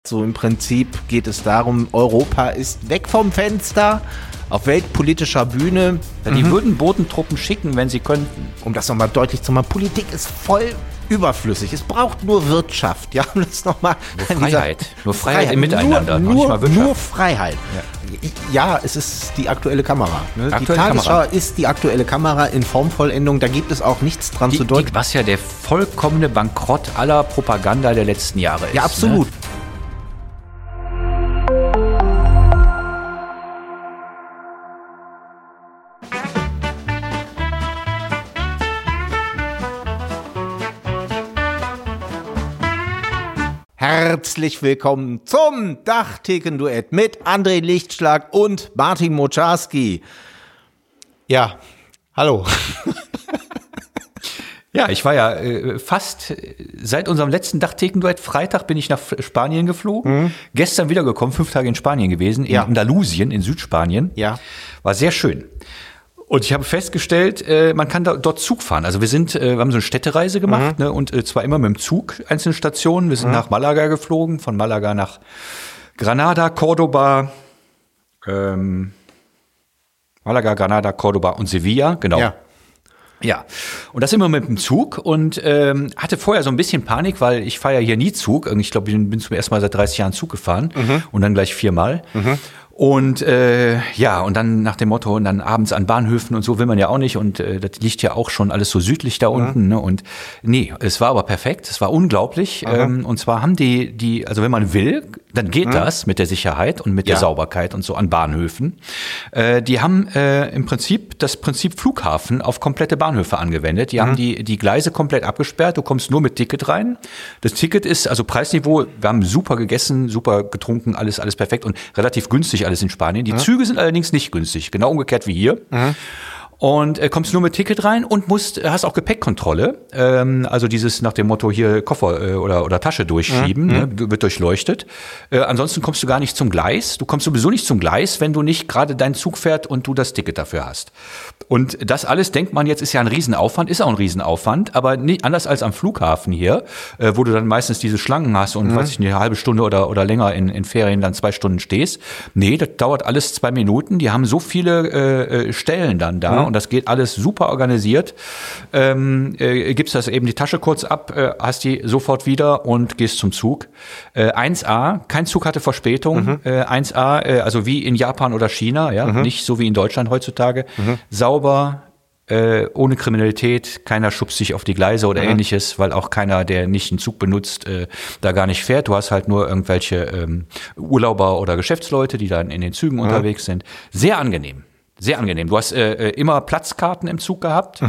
So im Prinzip geht es darum, Europa ist weg vom Fenster auf weltpolitischer Bühne. Ja, die würden Bodentruppen schicken, wenn sie könnten. Um das nochmal deutlich zu machen, Politik ist voll überflüssig. Es braucht nur Wirtschaft. Ja, um das nochmal. Nur Freiheit im Miteinander. Nur Freiheit. Ja, es ist die aktuelle Kamera. Ne? Die Tagesschau ist die aktuelle Kamera in Formvollendung. Da gibt es auch nichts dran zu deuten. Was ja der vollkommene Bankrott aller Propaganda der letzten Jahre ist. Ja, absolut. Ne? Herzlich willkommen zum Dachtheken-Duett mit André Lichtschlag und Martin Moczarski. Ja, hallo. Ja, ich war ja fast seit unserem letzten Dachtheken-Duett, Freitag bin ich nach Spanien geflogen, gestern wiedergekommen, 5 Tage in Spanien gewesen, in Andalusien, in Südspanien. Ja. War sehr schön. Und ich habe festgestellt, man kann dort Zug fahren. Also wir haben so eine Städtereise gemacht, ne, und zwar immer mit dem Zug, einzelne Stationen. Wir sind nach Malaga geflogen, von Malaga nach Granada, Cordoba, und Sevilla, genau. Ja, und das immer mit dem Zug und hatte vorher so ein bisschen Panik, weil ich fahre ja hier nie Zug. Ich glaube, ich bin zum ersten Mal seit 30 Jahren Zug gefahren und dann gleich 4-mal. Und und dann nach dem Motto, und dann abends an Bahnhöfen und so will man ja auch nicht. Und das liegt ja auch schon alles so südlich da unten. Ne? Und nee, es war aber perfekt, es war unglaublich. Und zwar haben die, also wenn man will, dann geht das mit der Sicherheit und mit der Sauberkeit und so an Bahnhöfen. Die haben im Prinzip das Prinzip Flughafen auf komplette Bahnhöfe angewendet. Die haben die Gleise komplett abgesperrt, du kommst nur mit Ticket rein. Das Ticket ist, also Preisniveau, wir haben super gegessen, super getrunken, alles perfekt und relativ günstig alles in Spanien. Die Züge sind allerdings nicht günstig, genau umgekehrt wie hier. Und kommst nur mit Ticket rein und hast auch Gepäckkontrolle. Also dieses nach dem Motto hier Koffer oder Tasche durchschieben, ne, wird durchleuchtet. Ansonsten kommst du gar nicht zum Gleis. Du kommst sowieso nicht zum Gleis, wenn du nicht gerade dein Zug fährt und du das Ticket dafür hast. Und das alles, denkt man jetzt, ist ja ein Riesenaufwand, ist auch ein Riesenaufwand, aber nicht anders als am Flughafen hier, wo du dann meistens diese Schlangen hast und weiß ich nicht, eine halbe Stunde oder länger in Ferien dann 2 Stunden stehst. Nee, das dauert alles 2 Minuten. Die haben so viele Stellen dann da und das geht alles super organisiert. Gibst das eben die Tasche kurz ab, hast die sofort wieder und gehst zum Zug. 1A, kein Zug hatte Verspätung. 1A, also wie in Japan oder China, ja, nicht so wie in Deutschland heutzutage. Sauber, ohne Kriminalität, keiner schubst sich auf die Gleise oder ähnliches, weil auch keiner, der nicht einen Zug benutzt, da gar nicht fährt. Du hast halt nur irgendwelche Urlauber oder Geschäftsleute, die dann in den Zügen unterwegs sind. Sehr angenehm. Sehr angenehm. Du hast immer Platzkarten im Zug gehabt,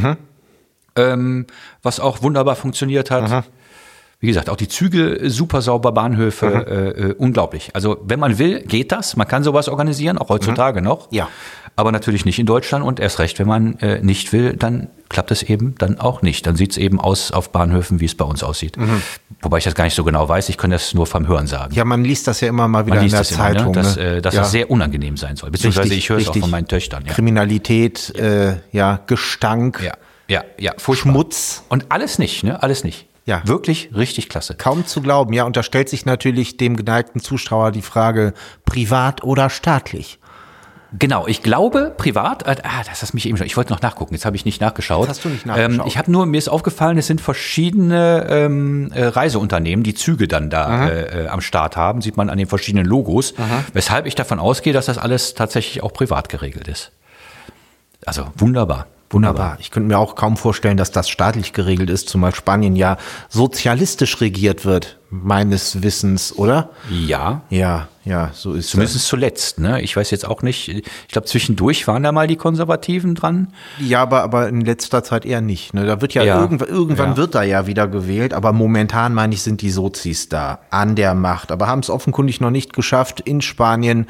was auch wunderbar funktioniert hat. Wie gesagt, auch die Züge super sauber, Bahnhöfe, unglaublich. Also wenn man will, geht das. Man kann sowas organisieren, auch heutzutage noch. Ja. Aber natürlich nicht in Deutschland und erst recht, wenn man nicht will, dann klappt es eben dann auch nicht. Dann sieht es eben aus auf Bahnhöfen, wie es bei uns aussieht. Wobei ich das gar nicht so genau weiß, ich kann das nur vom Hören sagen. Ja, man liest das ja immer mal wieder in der Zeitung. Immer, ne? Dass das sehr unangenehm sein soll. Beziehungsweise ich höre es auch von meinen Töchtern. Ja. Kriminalität, Gestank, furchtbar. Schmutz. Und alles nicht, ne? Alles nicht. Ja. Wirklich richtig klasse. Kaum zu glauben, ja. Und da stellt sich natürlich dem geneigten Zuschauer die Frage, privat oder staatlich? Genau, ich glaube privat, das hast mich eben schon, ich wollte noch nachgucken, jetzt habe ich nicht nachgeschaut. Das hast du nicht nachgeschaut? Ich habe mir ist aufgefallen, es sind verschiedene Reiseunternehmen, die Züge dann da am Start haben, sieht man an den verschiedenen Logos, weshalb ich davon ausgehe, dass das alles tatsächlich auch privat geregelt ist. Also wunderbar. Wunderbar. Ich könnte mir auch kaum vorstellen, dass das staatlich geregelt ist, zumal Spanien ja sozialistisch regiert wird, meines Wissens, oder? Ja. Ja, so ist es. Zumindest zuletzt, ne? Ich weiß jetzt auch nicht, ich glaube zwischendurch waren da mal die Konservativen dran. Ja, aber in letzter Zeit eher nicht, ne? Da wird ja irgendwann wird da ja wieder gewählt, aber momentan, meine ich, sind die Sozis da an der Macht, aber haben es offenkundig noch nicht geschafft, in Spanien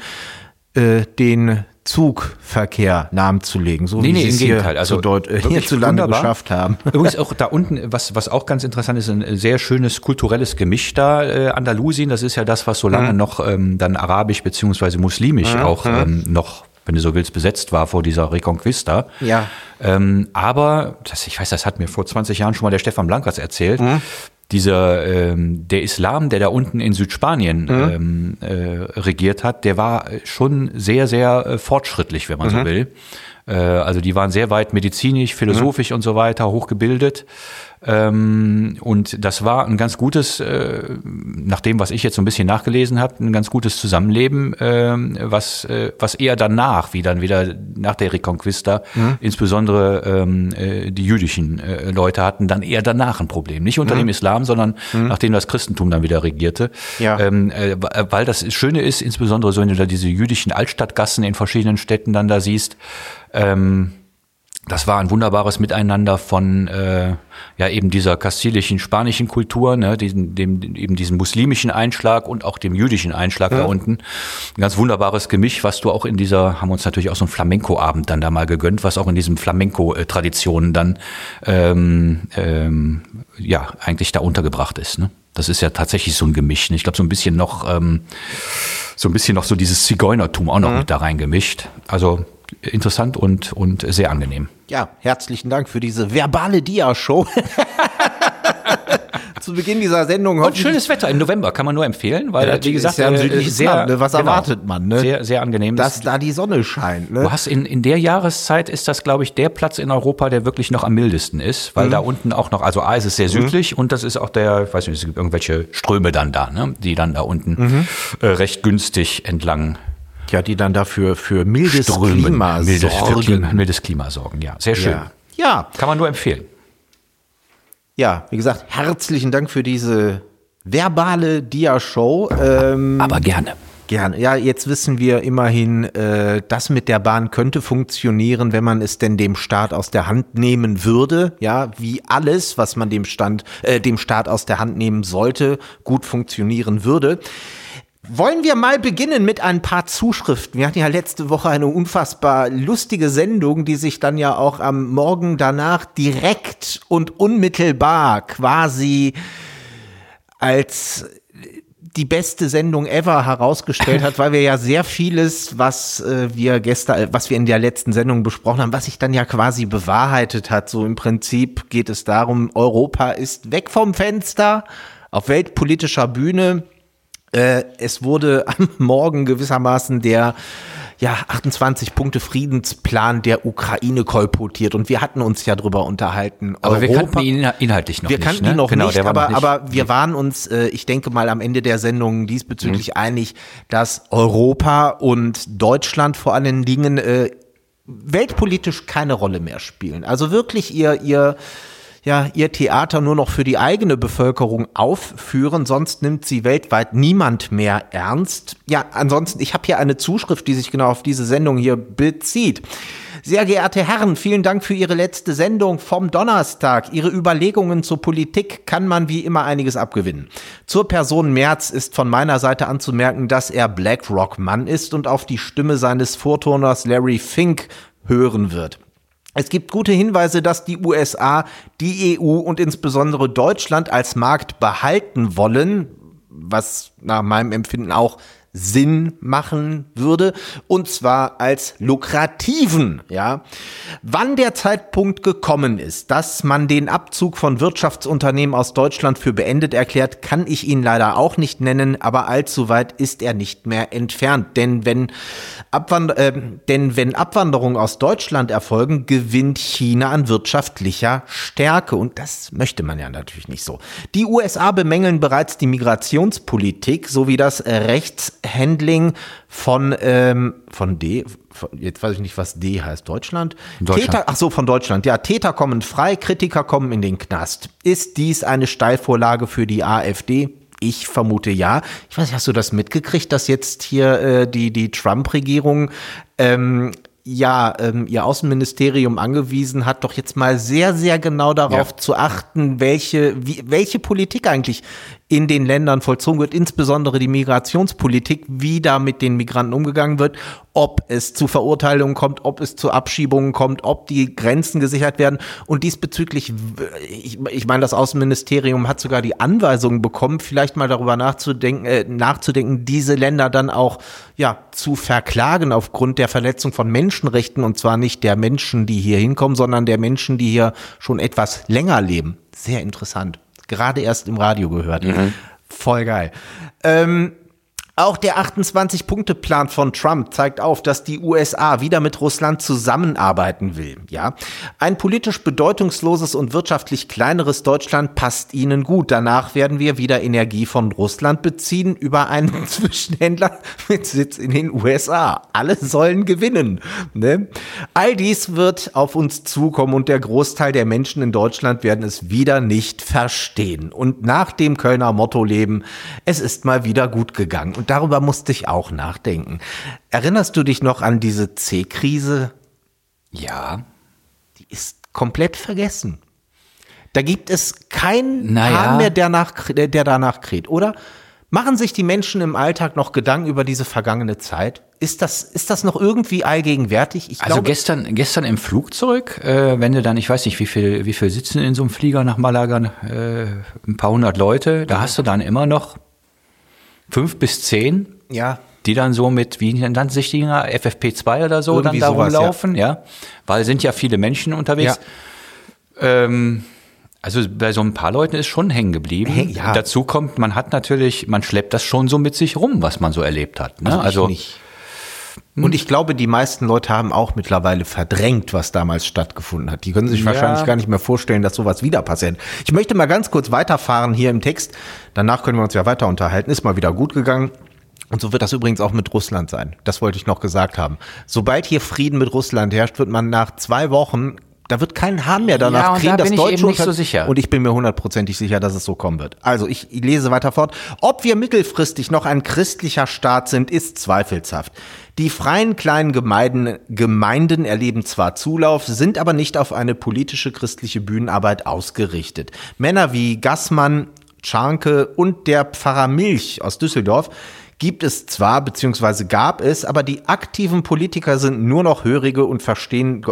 den Zugverkehr lahmzulegen, so wie sie es hier hierzulande geschafft haben. Übrigens auch da unten, was auch ganz interessant ist, ein sehr schönes kulturelles Gemisch da, Andalusien, das ist ja das, was so lange noch dann arabisch beziehungsweise muslimisch auch noch, wenn du so willst, besetzt war vor dieser Reconquista. Ja. Aber, ich weiß, das hat mir vor 20 Jahren schon mal der Stefan Blankers erzählt, der Islam, der da unten in Südspanien regiert hat, der war schon sehr, sehr fortschrittlich, wenn man so will. Also die waren sehr weit medizinisch, philosophisch und so weiter, hochgebildet. Und das war ein ganz gutes, nach dem, was ich jetzt so ein bisschen nachgelesen habe, ein ganz gutes Zusammenleben, was eher danach, wie dann wieder nach der Reconquista, insbesondere die jüdischen Leute hatten dann eher danach ein Problem. Nicht unter dem Islam, sondern nachdem das Christentum dann wieder regierte. Ja. Weil das Schöne ist, insbesondere so, wenn du da diese jüdischen Altstadtgassen in verschiedenen Städten dann da siehst, das war ein wunderbares Miteinander von eben dieser kastilischen, spanischen Kultur, ne, diesem muslimischen Einschlag und auch dem jüdischen Einschlag da unten. Ein ganz wunderbares Gemisch, was du auch haben wir uns natürlich auch so einen Flamenco-Abend dann da mal gegönnt, was auch in diesen Flamenco-Traditionen dann eigentlich da untergebracht ist. Ne? Das ist ja tatsächlich so ein Gemisch. Ne? Ich glaube, so ein bisschen noch so dieses Zigeunertum auch noch mit da reingemischt. Also interessant und sehr angenehm. Ja, herzlichen Dank für diese verbale Dia-Show. Zu Beginn dieser Sendung. Und schönes Wetter im November, kann man nur empfehlen, weil, wie gesagt, ja sehr, ne? Was erwartet man? Ne? Sehr, sehr angenehm. Dass da die Sonne scheint. Ne? Du hast in der Jahreszeit ist das, glaube ich, der Platz in Europa, der wirklich noch am mildesten ist, weil da unten auch noch, also A, ist es sehr südlich und das ist auch ich weiß nicht, es gibt irgendwelche Ströme dann da, ne? Die dann da unten recht günstig entlang. Ja, die dann dafür für mildes Klima sorgen. Mildes Klima sorgen, ja. Sehr schön. Ja. Kann man nur empfehlen. Ja, wie gesagt, herzlichen Dank für diese verbale Dia-Show. Aber gerne. Gerne. Ja, jetzt wissen wir immerhin, das mit der Bahn könnte funktionieren, wenn man es denn dem Staat aus der Hand nehmen würde. Ja, wie alles, was man dem Staat aus der Hand nehmen sollte, gut funktionieren würde. Wollen wir mal beginnen mit ein paar Zuschriften. Wir hatten ja letzte Woche eine unfassbar lustige Sendung, die sich dann ja auch am Morgen danach direkt und unmittelbar quasi als die beste Sendung ever herausgestellt hat, weil wir ja sehr vieles, was wir in der letzten Sendung besprochen haben, was sich dann ja quasi bewahrheitet hat. So im Prinzip geht es darum, Europa ist weg vom Fenster auf weltpolitischer Bühne. Es wurde am Morgen gewissermaßen der 28-Punkte-Friedensplan der Ukraine kolportiert und wir hatten uns ja drüber unterhalten. Aber wir kannten ihn inhaltlich noch nicht. Wir kannten ihn noch nicht, aber wir waren uns, ich denke mal, am Ende der Sendung diesbezüglich einig, dass Europa und Deutschland vor allen Dingen weltpolitisch keine Rolle mehr spielen. Also wirklich ihr Theater nur noch für die eigene Bevölkerung aufführen, sonst nimmt sie weltweit niemand mehr ernst. Ja, ansonsten, ich habe hier eine Zuschrift, die sich genau auf diese Sendung hier bezieht. Sehr geehrte Herren, vielen Dank für Ihre letzte Sendung vom Donnerstag. Ihre Überlegungen zur Politik kann man wie immer einiges abgewinnen. Zur Person Merz ist von meiner Seite anzumerken, dass er BlackRock-Mann ist und auf die Stimme seines Vorturners Larry Fink hören wird. Es gibt gute Hinweise, dass die USA, die EU und insbesondere Deutschland als Markt behalten wollen, was nach meinem Empfinden auch Sinn machen würde, und zwar als lukrativen, ja. Wann der Zeitpunkt gekommen ist, dass man den Abzug von Wirtschaftsunternehmen aus Deutschland für beendet erklärt, kann ich Ihnen leider auch nicht nennen, aber allzu weit ist er nicht mehr entfernt, denn wenn Abwanderungen aus Deutschland erfolgen, gewinnt China an wirtschaftlicher Stärke und das möchte man ja natürlich nicht so. Die USA bemängeln bereits die Migrationspolitik sowie das Rechtshandling von jetzt weiß ich nicht, was D heißt, Deutschland? Von Deutschland. Ja, Täter kommen frei, Kritiker kommen in den Knast. Ist dies eine Steilvorlage für die AfD? Ich vermute ja. Ich weiß nicht, hast du das mitgekriegt, dass jetzt hier die Trump-Regierung ihr Außenministerium angewiesen hat, doch jetzt mal sehr, sehr genau darauf zu achten, welche Politik eigentlich in den Ländern vollzogen wird, insbesondere die Migrationspolitik, wie da mit den Migranten umgegangen wird, ob es zu Verurteilungen kommt, ob es zu Abschiebungen kommt, ob die Grenzen gesichert werden. Und diesbezüglich, ich meine, das Außenministerium hat sogar die Anweisungen bekommen, vielleicht mal darüber nachzudenken, diese Länder dann auch zu verklagen aufgrund der Verletzung von Menschenrechten, und zwar nicht der Menschen, die hier hinkommen, sondern der Menschen, die hier schon etwas länger leben. Sehr interessant. gerade erst im Radio gehört. Voll geil. Auch der 28-Punkte-Plan von Trump zeigt auf, dass die USA wieder mit Russland zusammenarbeiten will. Ja, ein politisch bedeutungsloses und wirtschaftlich kleineres Deutschland passt ihnen gut. Danach werden wir wieder Energie von Russland beziehen über einen Zwischenhändler mit Sitz in den USA. Alle sollen gewinnen. Ne? All dies wird auf uns zukommen und der Großteil der Menschen in Deutschland werden es wieder nicht verstehen. Und nach dem Kölner Motto leben, es ist mal wieder gut gegangen. Und darüber musste ich auch nachdenken. Erinnerst du dich noch an diese C-Krise? Ja. Die ist komplett vergessen. Da gibt es keinen Hahn mehr, der danach kräht, oder? Machen sich die Menschen im Alltag noch Gedanken über diese vergangene Zeit? Ist das noch irgendwie allgegenwärtig? Ich glaube, gestern im Flugzeug, wenn du dann, ich weiß nicht, wie viel sitzen in so einem Flieger nach Malaga, ein paar hundert Leute, da hast du dann immer noch 5 bis 10, die dann so mit, wie nennt sich die FFP2 oder so, irgendwie dann da rumlaufen, ja. Weil sind ja viele Menschen unterwegs. Ja. Also bei so ein paar Leuten ist schon hängen geblieben. Ja. Dazu kommt, man schleppt das schon so mit sich rum, was man so erlebt hat. Ne? Also nicht. Und ich glaube, die meisten Leute haben auch mittlerweile verdrängt, was damals stattgefunden hat. Die können sich wahrscheinlich gar nicht mehr vorstellen, dass sowas wieder passiert. Ich möchte mal ganz kurz weiterfahren hier im Text. Danach können wir uns ja weiter unterhalten. Ist mal wieder gut gegangen. Und so wird das übrigens auch mit Russland sein. Das wollte ich noch gesagt haben. Sobald hier Frieden mit Russland herrscht, wird man nach 2 Wochen, da wird kein Hahn mehr danach kriegen, dass Deutschland, nicht so sicher. Und ich bin mir 100%ig sicher, dass es so kommen wird. Also ich lese weiter fort. Ob wir mittelfristig noch ein christlicher Staat sind, ist zweifelhaft. Die freien kleinen Gemeinden erleben zwar Zulauf, sind aber nicht auf eine politische christliche Bühnenarbeit ausgerichtet. Männer wie Gassmann, Czarnke und der Pfarrer Milch aus Düsseldorf gibt es zwar, beziehungsweise gab es, aber die aktiven Politiker sind nur noch Hörige und verstehen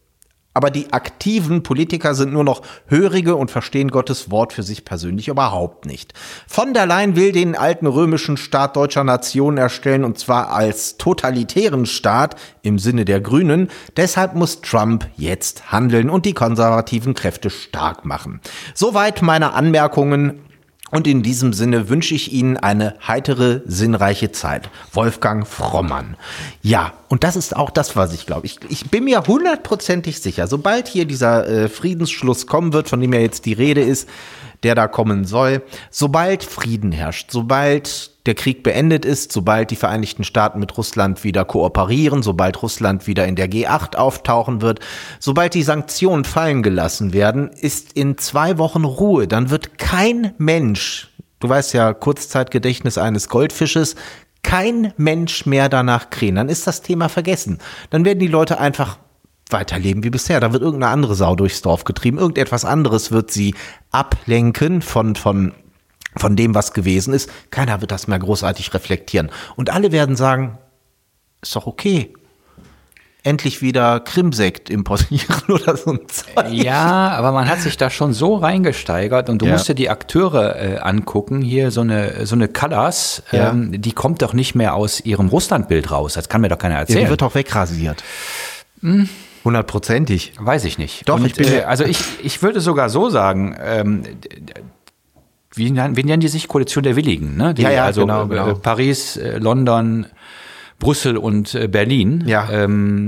Gottes Wort für sich persönlich überhaupt nicht. Von der Leyen will den alten römischen Staat deutscher Nation erstellen, und zwar als totalitären Staat im Sinne der Grünen. Deshalb muss Trump jetzt handeln und die konservativen Kräfte stark machen. Soweit meine Anmerkungen. Und in diesem Sinne wünsche ich Ihnen eine heitere, sinnreiche Zeit. Wolfgang Frommmann. Ja, und das ist auch das, was ich glaube. Ich bin mir 100%ig sicher, sobald hier dieser Friedensschluss kommen wird, von dem ja jetzt die Rede ist, der da kommen soll, sobald Frieden herrscht, sobald der Krieg beendet ist, sobald die Vereinigten Staaten mit Russland wieder kooperieren, sobald Russland wieder in der G8 auftauchen wird, sobald die Sanktionen fallen gelassen werden, ist in 2 Wochen Ruhe. Dann wird kein Mensch, du weißt ja, Kurzzeitgedächtnis eines Goldfisches, kein Mensch mehr danach krähen. Dann ist das Thema vergessen. Dann werden die Leute einfach weiterleben wie bisher. Da wird irgendeine andere Sau durchs Dorf getrieben. Irgendetwas anderes wird sie ablenken von dem, was gewesen ist. Keiner wird das mehr großartig reflektieren. Und alle werden sagen, ist doch okay. Endlich wieder Krimsekt importieren oder so ein Zeug. Ja, aber man hat sich da schon so reingesteigert und du musst dir die Akteure angucken. Hier so eine Callas, die kommt doch nicht mehr aus ihrem Russlandbild raus. Das kann mir doch keiner erzählen. Ja, die wird doch wegrasiert. 100%ig. Weiß ich nicht. Doch, und, ich würde sogar so sagen, wie nennen die sich? Koalition der Willigen, ne? Genau. Paris, London, Brüssel und Berlin. Ja.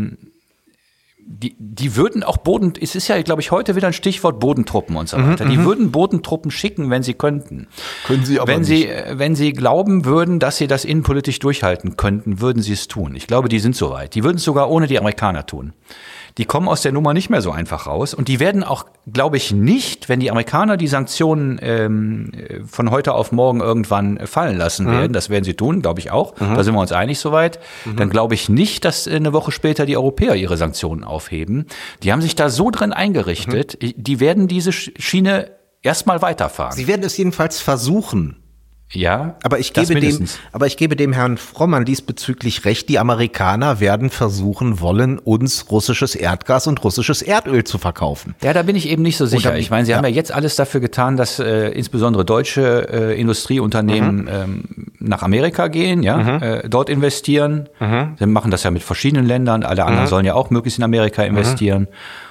Die würden auch es ist ja, glaube ich, heute wieder ein Stichwort Bodentruppen und so weiter. Die würden Bodentruppen schicken, wenn sie könnten. Können sie aber nicht. Wenn sie glauben würden, dass sie das innenpolitisch durchhalten könnten, würden sie es tun. Ich glaube, die sind soweit. Die würden es sogar ohne die Amerikaner tun. Die kommen aus der Nummer nicht mehr so einfach raus. Und die werden auch, glaube ich, nicht, wenn die Amerikaner die Sanktionen von heute auf morgen irgendwann fallen lassen werden, das werden sie tun, glaube ich auch, da sind wir uns einig soweit, dann glaube ich nicht, dass eine Woche später die Europäer ihre Sanktionen aufheben. Die haben sich da so drin eingerichtet, die werden diese Schiene erstmal weiterfahren. Sie werden es jedenfalls versuchen. Ja, aber ich gebe dem Herrn Frommmann diesbezüglich recht. Die Amerikaner werden versuchen wollen, uns russisches Erdgas und russisches Erdöl zu verkaufen. Ja, da bin ich eben nicht so sicher. Ich meine, sie haben ja jetzt alles dafür getan, dass insbesondere deutsche Industrieunternehmen nach Amerika gehen, dort investieren. Sie machen das ja mit verschiedenen Ländern. Alle anderen sollen ja auch möglichst in Amerika investieren.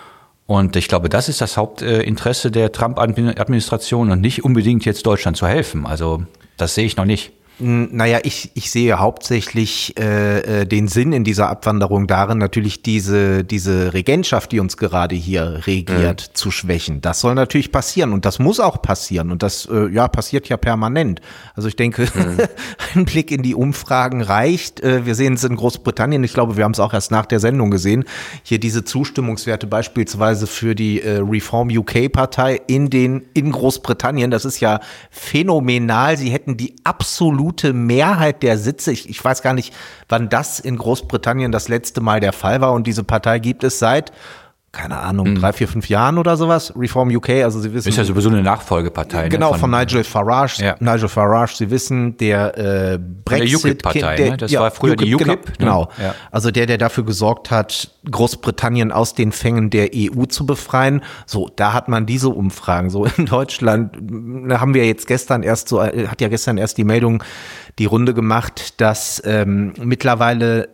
Und ich glaube, das ist das Hauptinteresse der Trump-Administration und nicht unbedingt jetzt Deutschland zu helfen. Also das sehe ich noch nicht. Naja, ich sehe hauptsächlich den Sinn in dieser Abwanderung darin, natürlich diese Regentschaft, die uns gerade hier regiert, zu schwächen. Das soll natürlich passieren und das muss auch passieren und das passiert ja permanent. Also ich denke, ein Blick in die Umfragen reicht. Wir sehen es in Großbritannien, ich glaube, wir haben es auch erst nach der Sendung gesehen, hier diese Zustimmungswerte beispielsweise für die Reform UK-Partei in Großbritannien, das ist ja phänomenal. Sie hätten die absolute Mehrheit der Sitze. Ich weiß gar nicht, wann das in Großbritannien das letzte Mal der Fall war und diese Partei gibt es seit, keine Ahnung, 3, 4, 5 Jahren oder sowas. Reform UK, also Sie wissen. Ist ja sowieso eine Nachfolgepartei. Genau, von Nigel Farage. Ja. Nigel Farage, Sie wissen, der Brexit. Der UKIP-Partei, ne? Das war früher die UKIP. Genau. Ja. Also der dafür gesorgt hat, Großbritannien aus den Fängen der EU zu befreien. So, da hat man diese Umfragen. So in Deutschland haben wir jetzt hat ja gestern erst die Meldung die Runde gemacht, dass mittlerweile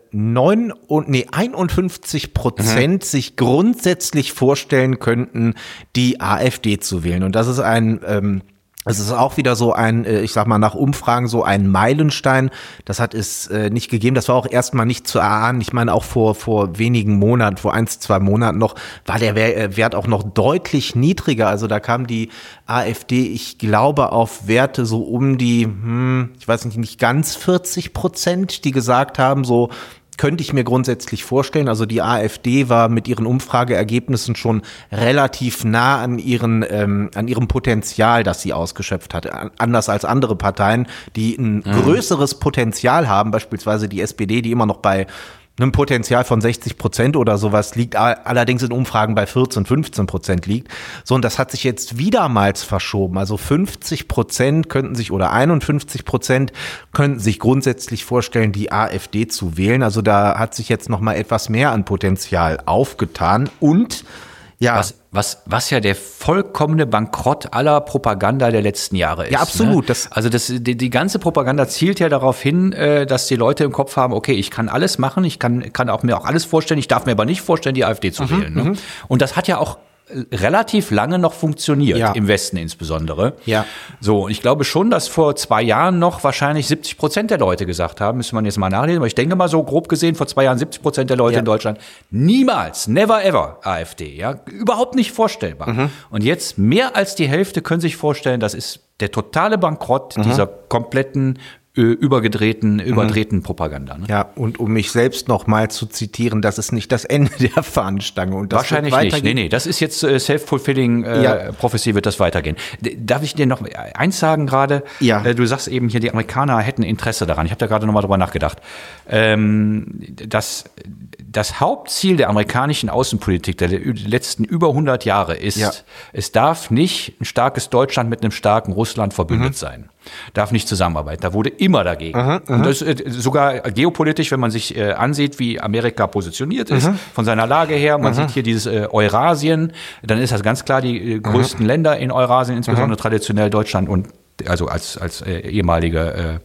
51% sich grundsätzlich vorstellen könnten, die AfD zu wählen. Und das ist es ist auch wieder so ein, ich sag mal nach Umfragen so ein Meilenstein. Das hat es nicht gegeben. Das war auch erstmal nicht zu erahnen. Ich meine auch vor wenigen Monaten, vor 1, 2 Monaten noch, war der Wert auch noch deutlich niedriger. Also da kam die AfD, ich glaube, auf Werte so um die, ich weiß nicht ganz 40%, die gesagt haben, so könnte ich mir grundsätzlich vorstellen. Also die AfD war mit ihren Umfrageergebnissen schon relativ nah an ihrem Potenzial, das sie ausgeschöpft hat. Anders als andere Parteien, die ein größeres Potenzial haben, beispielsweise die SPD, die immer noch bei einem Potenzial von 60% oder sowas liegt, allerdings in Umfragen bei 14, 15% liegt. So, und das hat sich jetzt wiedermals verschoben. Also 50% könnten sich oder 51% könnten sich grundsätzlich vorstellen, die AfD zu wählen. Also da hat sich jetzt noch mal etwas mehr an Potenzial aufgetan und ja. Was ja der vollkommene Bankrott aller Propaganda der letzten Jahre ist. Ja, absolut. Ne? Also die ganze Propaganda zielt ja darauf hin, dass die Leute im Kopf haben, okay, ich kann alles machen, ich kann mir auch alles vorstellen, ich darf mir aber nicht vorstellen, die AfD zu wählen. Ne? Und das hat ja auch relativ lange noch funktioniert, ja. Im Westen insbesondere. Ja. So, und ich glaube schon, dass vor 2 Jahren noch wahrscheinlich 70% der Leute gesagt haben, müsste man jetzt mal nachlesen, aber ich denke mal so grob gesehen, vor 2 Jahren 70% der Leute in Deutschland, niemals, never ever AfD, ja, überhaupt nicht vorstellbar. Und jetzt mehr als die Hälfte können sich vorstellen, das ist der totale Bankrott dieser kompletten überdrehten Propaganda. Ne? Ja, und um mich selbst noch mal zu zitieren, das ist nicht das Ende der Fahnenstange. Und das wahrscheinlich nicht. Nee, das ist jetzt self-fulfilling Prophecy, wird das weitergehen. Darf ich dir noch eins sagen gerade? Ja. Du sagst eben hier, die Amerikaner hätten Interesse daran. Ich habe da gerade noch mal drüber nachgedacht. Das Hauptziel der amerikanischen Außenpolitik der letzten über 100 Jahre ist, es darf nicht ein starkes Deutschland mit einem starken Russland verbündet sein. Darf nicht zusammenarbeiten. Da wurde immer dagegen. Und das sogar geopolitisch, wenn man sich ansieht, wie Amerika positioniert ist, von seiner Lage her, man sieht hier dieses Eurasien, dann ist das ganz klar die größten Länder in Eurasien, insbesondere traditionell Deutschland und also als ehemalige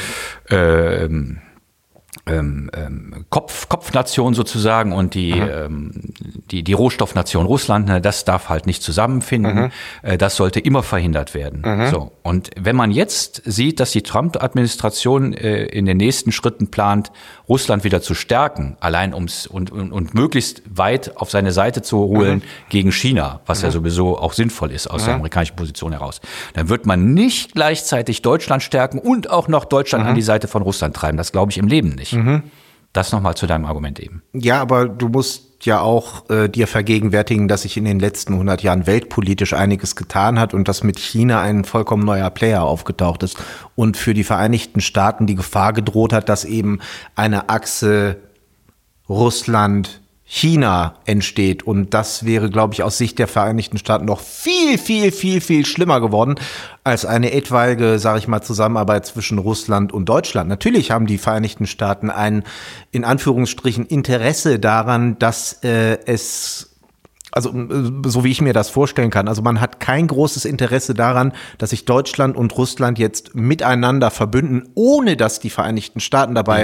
Kopfnation sozusagen und die Rohstoffnation Russland, ne, das darf halt nicht zusammenfinden. Das sollte immer verhindert werden. So. Und wenn man jetzt sieht, dass die Trump-Administration in den nächsten Schritten plant, Russland wieder zu stärken, allein und möglichst weit auf seine Seite zu holen gegen China, was ja sowieso auch sinnvoll ist aus der amerikanischen Position heraus, dann wird man nicht gleichzeitig Deutschland stärken und auch noch Deutschland an die Seite von Russland treiben. Das glaube ich im Leben nicht. Das nochmal zu deinem Argument eben. Ja, aber du musst ja auch dir vergegenwärtigen, dass sich in den letzten 100 Jahren weltpolitisch einiges getan hat und dass mit China ein vollkommen neuer Player aufgetaucht ist und für die Vereinigten Staaten die Gefahr gedroht hat, dass eben eine Achse Russland-China entsteht. Und das wäre, glaube ich, aus Sicht der Vereinigten Staaten noch viel, viel, viel, viel schlimmer geworden als eine etwaige, sage ich mal, Zusammenarbeit zwischen Russland und Deutschland. Natürlich haben die Vereinigten Staaten ein, in Anführungsstrichen, Interesse daran, dass also so wie ich mir das vorstellen kann, also man hat kein großes Interesse daran, dass sich Deutschland und Russland jetzt miteinander verbünden, ohne dass die Vereinigten Staaten dabei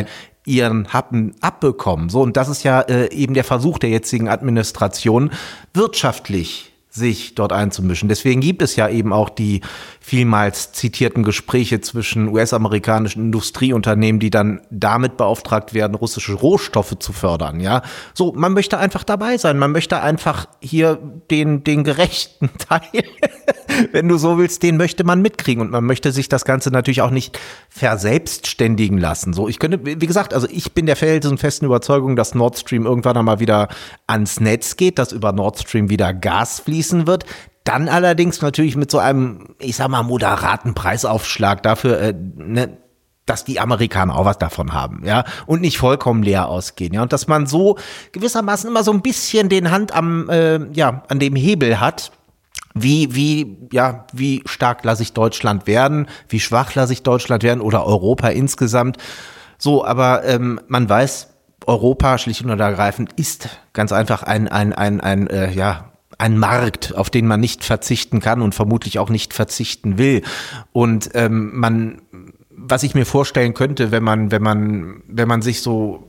ihren Happen abbekommen. So, und das ist ja eben der Versuch der jetzigen Administration, wirtschaftlich sich dort einzumischen. Deswegen gibt es ja eben auch die vielmals zitierten Gespräche zwischen US-amerikanischen Industrieunternehmen, die dann damit beauftragt werden, russische Rohstoffe zu fördern, ja. So, man möchte einfach dabei sein. Man möchte einfach hier den gerechten Teil, wenn du so willst, den möchte man mitkriegen. Und man möchte sich das Ganze natürlich auch nicht verselbstständigen lassen. So, ich könnte, wie gesagt, also ich bin der felsenfesten Überzeugung, dass Nord Stream irgendwann einmal wieder ans Netz geht, dass über Nord Stream wieder Gas fließen wird. Dann allerdings natürlich mit so einem, ich sag mal, moderaten Preisaufschlag dafür, dass die Amerikaner auch was davon haben, ja, und nicht vollkommen leer ausgehen, ja, und dass man so gewissermaßen immer so ein bisschen den Hand an dem Hebel hat, wie stark lasse ich Deutschland werden, wie schwach lasse ich Deutschland werden oder Europa insgesamt. So, aber man weiß, Europa schlicht und ergreifend ist ganz einfach ein Markt, auf den man nicht verzichten kann und vermutlich auch nicht verzichten will. Und was ich mir vorstellen könnte, wenn man sich so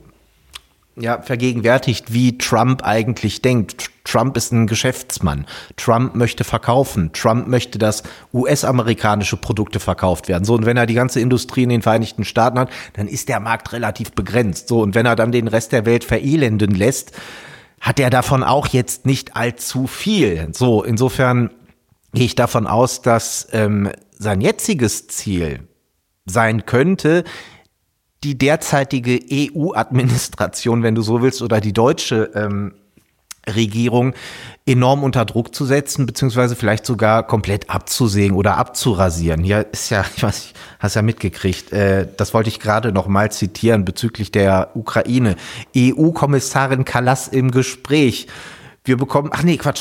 vergegenwärtigt, wie Trump eigentlich denkt. Trump ist ein Geschäftsmann. Trump möchte verkaufen. Trump möchte, dass US-amerikanische Produkte verkauft werden. So, und wenn er die ganze Industrie in den Vereinigten Staaten hat, dann ist der Markt relativ begrenzt. So, und wenn er dann den Rest der Welt verelenden lässt, hat er davon auch jetzt nicht allzu viel. So, insofern gehe ich davon aus, dass sein jetziges Ziel sein könnte, die derzeitige EU-Administration, wenn du so willst, oder die deutsche Regierung enorm unter Druck zu setzen, beziehungsweise vielleicht sogar komplett abzusägen oder abzurasieren. Hier ist ja, ich weiß nicht, hast ja mitgekriegt, das wollte ich gerade noch mal zitieren bezüglich der Ukraine. EU-Kommissarin Kallas im Gespräch. Wir bekommen,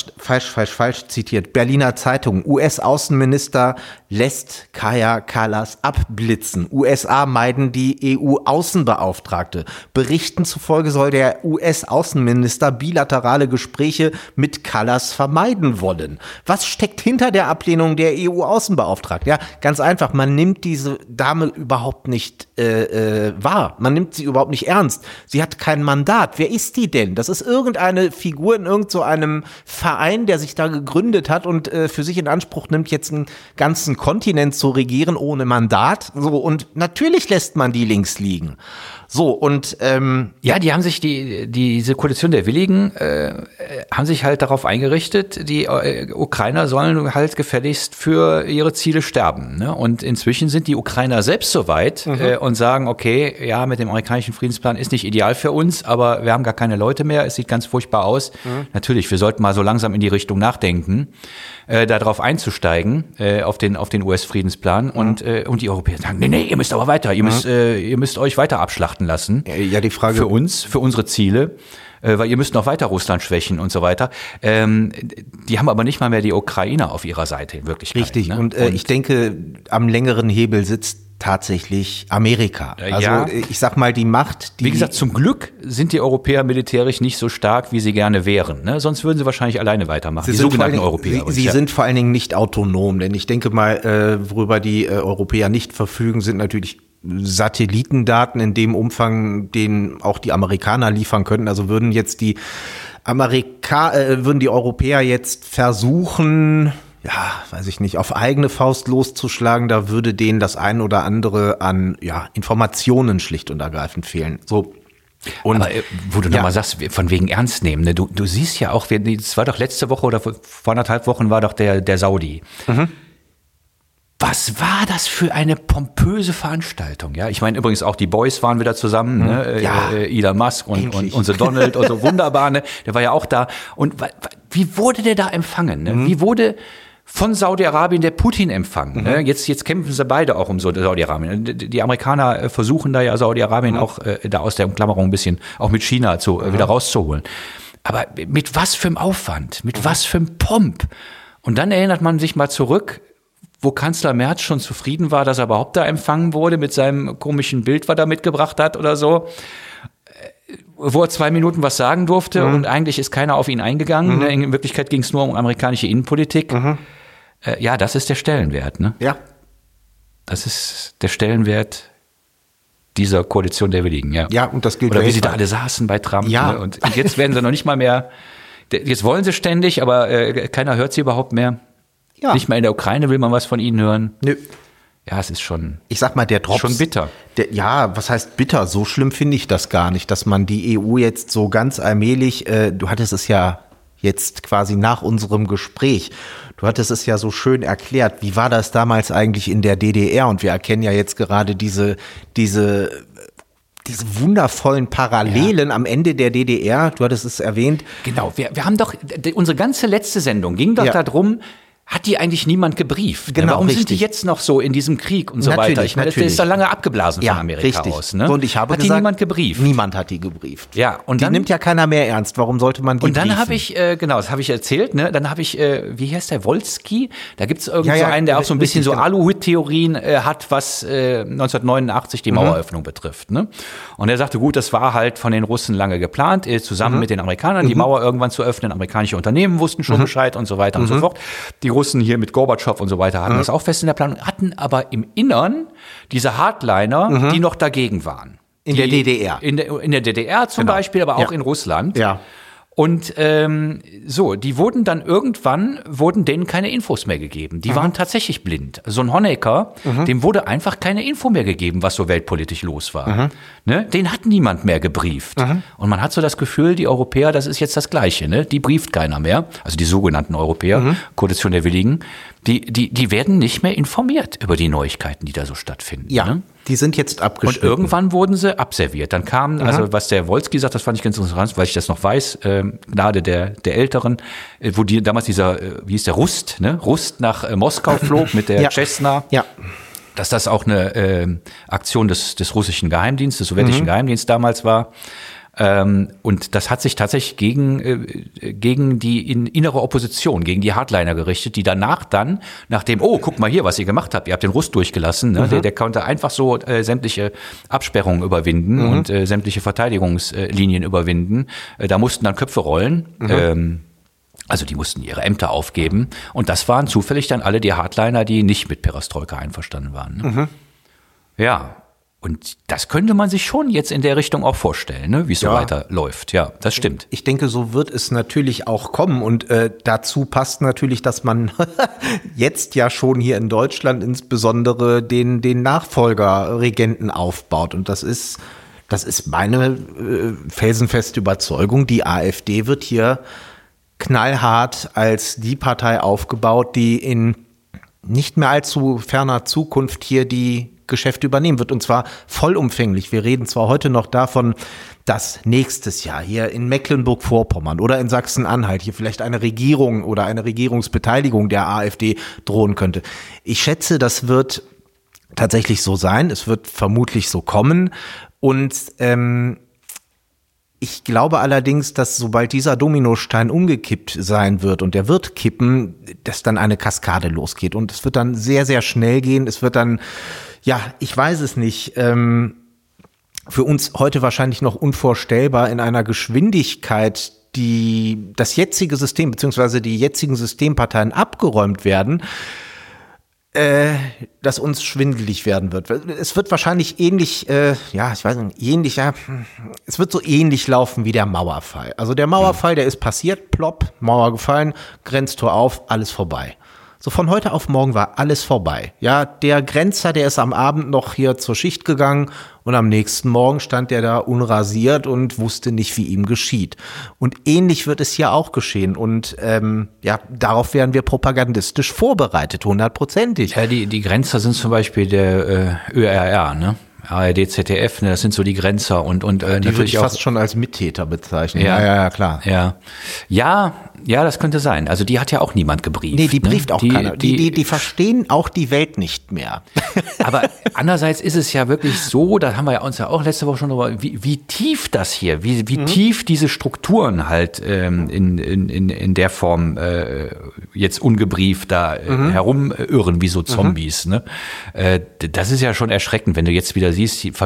falsch zitiert. Berliner Zeitung. US-Außenminister lässt Kaja Kallas abblitzen. USA meiden die EU-Außenbeauftragte. Berichten zufolge soll der US-Außenminister bilaterale Gespräche mit Kallas vermeiden wollen. Was steckt hinter der Ablehnung der EU-Außenbeauftragten? Ja, ganz einfach. Man nimmt diese Dame überhaupt nicht wahr. Man nimmt sie überhaupt nicht ernst. Sie hat kein Mandat. Wer ist die denn? Das ist irgendeine Figur in so einem Verein, der sich da gegründet hat und für sich in Anspruch nimmt, jetzt einen ganzen Kontinent zu regieren ohne Mandat. So, und natürlich lässt man die links liegen. So, und die haben sich diese Koalition der Willigen haben sich halt darauf eingerichtet, die Ukrainer sollen halt gefälligst für ihre Ziele sterben. Ne? Und inzwischen sind die Ukrainer selbst so weit und sagen, okay, ja, mit dem amerikanischen Friedensplan ist nicht ideal für uns, aber wir haben gar keine Leute mehr, es sieht ganz furchtbar aus. Natürlich, wir sollten mal so langsam in die Richtung nachdenken, darauf einzusteigen, auf den US-Friedensplan und die Europäer sagen, nee, ihr müsst aber weiter, ihr müsst euch weiter abschlachten lassen. Ja, die Frage für uns, für unsere Ziele, weil ihr müsst noch weiter Russland schwächen und so weiter. Die haben aber nicht mal mehr die Ukrainer auf ihrer Seite in Wirklichkeit. Richtig, ne? Und ich denke, am längeren Hebel sitzt tatsächlich Amerika. Also ich sag mal, die Macht, wie gesagt, zum Glück sind die Europäer militärisch nicht so stark, wie sie gerne wären. Ne? Sonst würden sie wahrscheinlich alleine weitermachen, die sogenannten Europäer. Sie sind vor allen Dingen nicht autonom, denn ich denke mal, worüber die Europäer nicht verfügen, sind natürlich Satellitendaten in dem Umfang, den auch die Amerikaner liefern könnten. Also würden jetzt die Europäer jetzt versuchen, weiß ich nicht, auf eigene Faust loszuschlagen, da würde denen das ein oder andere an Informationen schlicht und ergreifend fehlen. So. Und aber wo du nochmal sagst, von wegen ernst nehmen, ne? Du siehst ja auch, das war doch letzte Woche oder vor 1,5 Wochen war doch der Saudi. Was war das für eine pompöse Veranstaltung? Ja, ich meine übrigens auch die Boys waren wieder zusammen, ne? Elon Musk und unser Donald und so wunderbar, ne? Der war ja auch da. Und wie wurde der da empfangen? Ne? Wie wurde von Saudi-Arabien der Putin empfangen? Ne? Jetzt kämpfen sie beide auch um Saudi-Arabien. Die Amerikaner versuchen da ja Saudi-Arabien auch da aus der Umklammerung ein bisschen auch mit China wieder rauszuholen. Aber mit was für einem Aufwand, mit was für einem Pomp? Und dann erinnert man sich mal zurück, wo Kanzler Merz schon zufrieden war, dass er überhaupt da empfangen wurde mit seinem komischen Bild, was er mitgebracht hat oder so, wo er 2 Minuten was sagen durfte und eigentlich ist keiner auf ihn eingegangen. In Wirklichkeit ging es nur um amerikanische Innenpolitik. Das ist der Stellenwert. Ne? Ja. Das ist der Stellenwert dieser Koalition der Willigen, ja. Ja, und das gilt Oder wie sie da alle saßen bei Trump. Ja. Ne? Und jetzt werden sie noch nicht mal mehr, jetzt wollen sie ständig, aber keiner hört sie überhaupt mehr. Ja. Nicht mal in der Ukraine will man was von ihnen hören. Nö. Ja, es ist schon, ich sag mal, der Drops, schon bitter. Was heißt bitter? So schlimm finde ich das gar nicht, dass man die EU jetzt so ganz allmählich, du hattest es ja jetzt quasi nach unserem Gespräch, du hattest es ja so schön erklärt, wie war das damals eigentlich in der DDR? Und wir erkennen ja jetzt gerade diese wundervollen Parallelen am Ende der DDR, du hattest es erwähnt. Genau, wir haben doch, unsere ganze letzte Sendung ging doch darum, hat die eigentlich niemand gebrieft? Genau, warum richtig. sind die jetzt noch so in diesem Krieg und so weiter? Ich meine, das ist doch lange abgeblasen von Amerika aus. Ne? Und ich habe hat gesagt, die niemand gebrieft? Niemand hat die gebrieft. Ja, und die dann nimmt ja keiner mehr ernst. Warum sollte man die Und dann briefen? habe ich, das habe ich erzählt, ne? Dann habe ich, wie heißt der, Wolski? Da gibt es irgend so einen, der auch so ein bisschen so Aluhut-Theorien hat, was 1989 die Maueröffnung betrifft. Ne? Und er sagte, gut, das war halt von den Russen lange geplant, zusammen mit den Amerikanern, die Mauer irgendwann zu öffnen. Amerikanische Unternehmen wussten schon Bescheid und so weiter und so fort. Die Russen hier mit Gorbatschow und so weiter hatten das auch fest in der Planung, hatten aber im Innern diese Hardliner, die noch dagegen waren. In der DDR. In der DDR zum Beispiel, aber auch in Russland. Ja. Und die wurden dann irgendwann, denen keine Infos mehr gegeben. Die waren tatsächlich blind. So ein Honecker, dem wurde einfach keine Info mehr gegeben, was so weltpolitisch los war. Ne? Den hat niemand mehr gebrieft. Und man hat so das Gefühl, die Europäer, das ist jetzt das Gleiche. Ne? Die brieft keiner mehr. Also die sogenannten Europäer, Koalition der Willigen, die werden nicht mehr informiert über die Neuigkeiten, die da so stattfinden. Ja, ne? Die sind jetzt abgeschnitten. Und irgendwann wurden sie abserviert. Dann kam, also was der Wolski sagt, das fand ich ganz interessant, weil ich das noch weiß, Gnade der Älteren, wo damals dieser, wie hieß der, Rust nach Moskau flog mit der Cessna. Ja. Dass das auch eine Aktion des russischen Geheimdienstes, des sowjetischen Geheimdienstes damals war. Und das hat sich tatsächlich gegen die innere Opposition, gegen die Hardliner gerichtet, die danach dann, nachdem, guck mal hier, was ihr gemacht habt, ihr habt den Russ durchgelassen, ne? Der konnte einfach so sämtliche Absperrungen überwinden und sämtliche Verteidigungslinien überwinden. Da mussten dann Köpfe rollen. Also die mussten ihre Ämter aufgeben. Und das waren zufällig dann alle die Hardliner, die nicht mit Perestroika einverstanden waren. Ne? Ja. Und das könnte man sich schon jetzt in der Richtung auch vorstellen, ne? Wie es so weiterläuft. Ja, das stimmt. Ich denke, so wird es natürlich auch kommen. Und dazu passt natürlich, dass man jetzt ja schon hier in Deutschland insbesondere den Nachfolgerregenten aufbaut. Und das ist meine felsenfeste Überzeugung. Die AfD wird hier knallhart als die Partei aufgebaut, die in nicht mehr allzu ferner Zukunft hier die Geschäfte übernehmen wird, und zwar vollumfänglich. Wir reden zwar heute noch davon, dass nächstes Jahr hier in Mecklenburg-Vorpommern oder in Sachsen-Anhalt hier vielleicht eine Regierung oder eine Regierungsbeteiligung der AfD drohen könnte. Ich schätze, das wird tatsächlich so sein. Es wird vermutlich so kommen. Und ich glaube allerdings, dass sobald dieser Dominostein umgekippt sein wird, und der wird kippen, dass dann eine Kaskade losgeht. Und es wird dann sehr, sehr schnell gehen. Es wird dann, ich weiß es nicht, für uns heute wahrscheinlich noch unvorstellbar in einer Geschwindigkeit, die das jetzige System bzw. die jetzigen Systemparteien abgeräumt werden, dass uns schwindelig werden wird. Es wird wahrscheinlich ähnlich, es wird so ähnlich laufen wie der Mauerfall. Also der Mauerfall, der ist passiert, plopp, Mauer gefallen, Grenztor auf, alles vorbei. So von heute auf morgen war alles vorbei. Ja, der Grenzer, der ist am Abend noch hier zur Schicht gegangen und am nächsten Morgen stand der da unrasiert und wusste nicht, wie ihm geschieht. Und ähnlich wird es hier auch geschehen. Und darauf werden wir propagandistisch vorbereitet, 100%. Ja, die Grenzer sind zum Beispiel der ÖRR, ne? ARD, ZDF, ne, das sind so die Grenzer und die natürlich würde ich auch fast schon als Mittäter bezeichnen. Ja, klar. Ja, das könnte sein. Also die hat ja auch niemand gebrieft. Nee, die brieft auch keiner. Die verstehen auch die Welt nicht mehr. Aber andererseits ist es ja wirklich so, da haben wir uns ja auch letzte Woche schon drüber, wie tief das hier, wie tief diese Strukturen halt in der Form jetzt ungebrieft da herumirren wie so Zombies. Ne? Das ist ja schon erschreckend, wenn du jetzt wieder siehst, die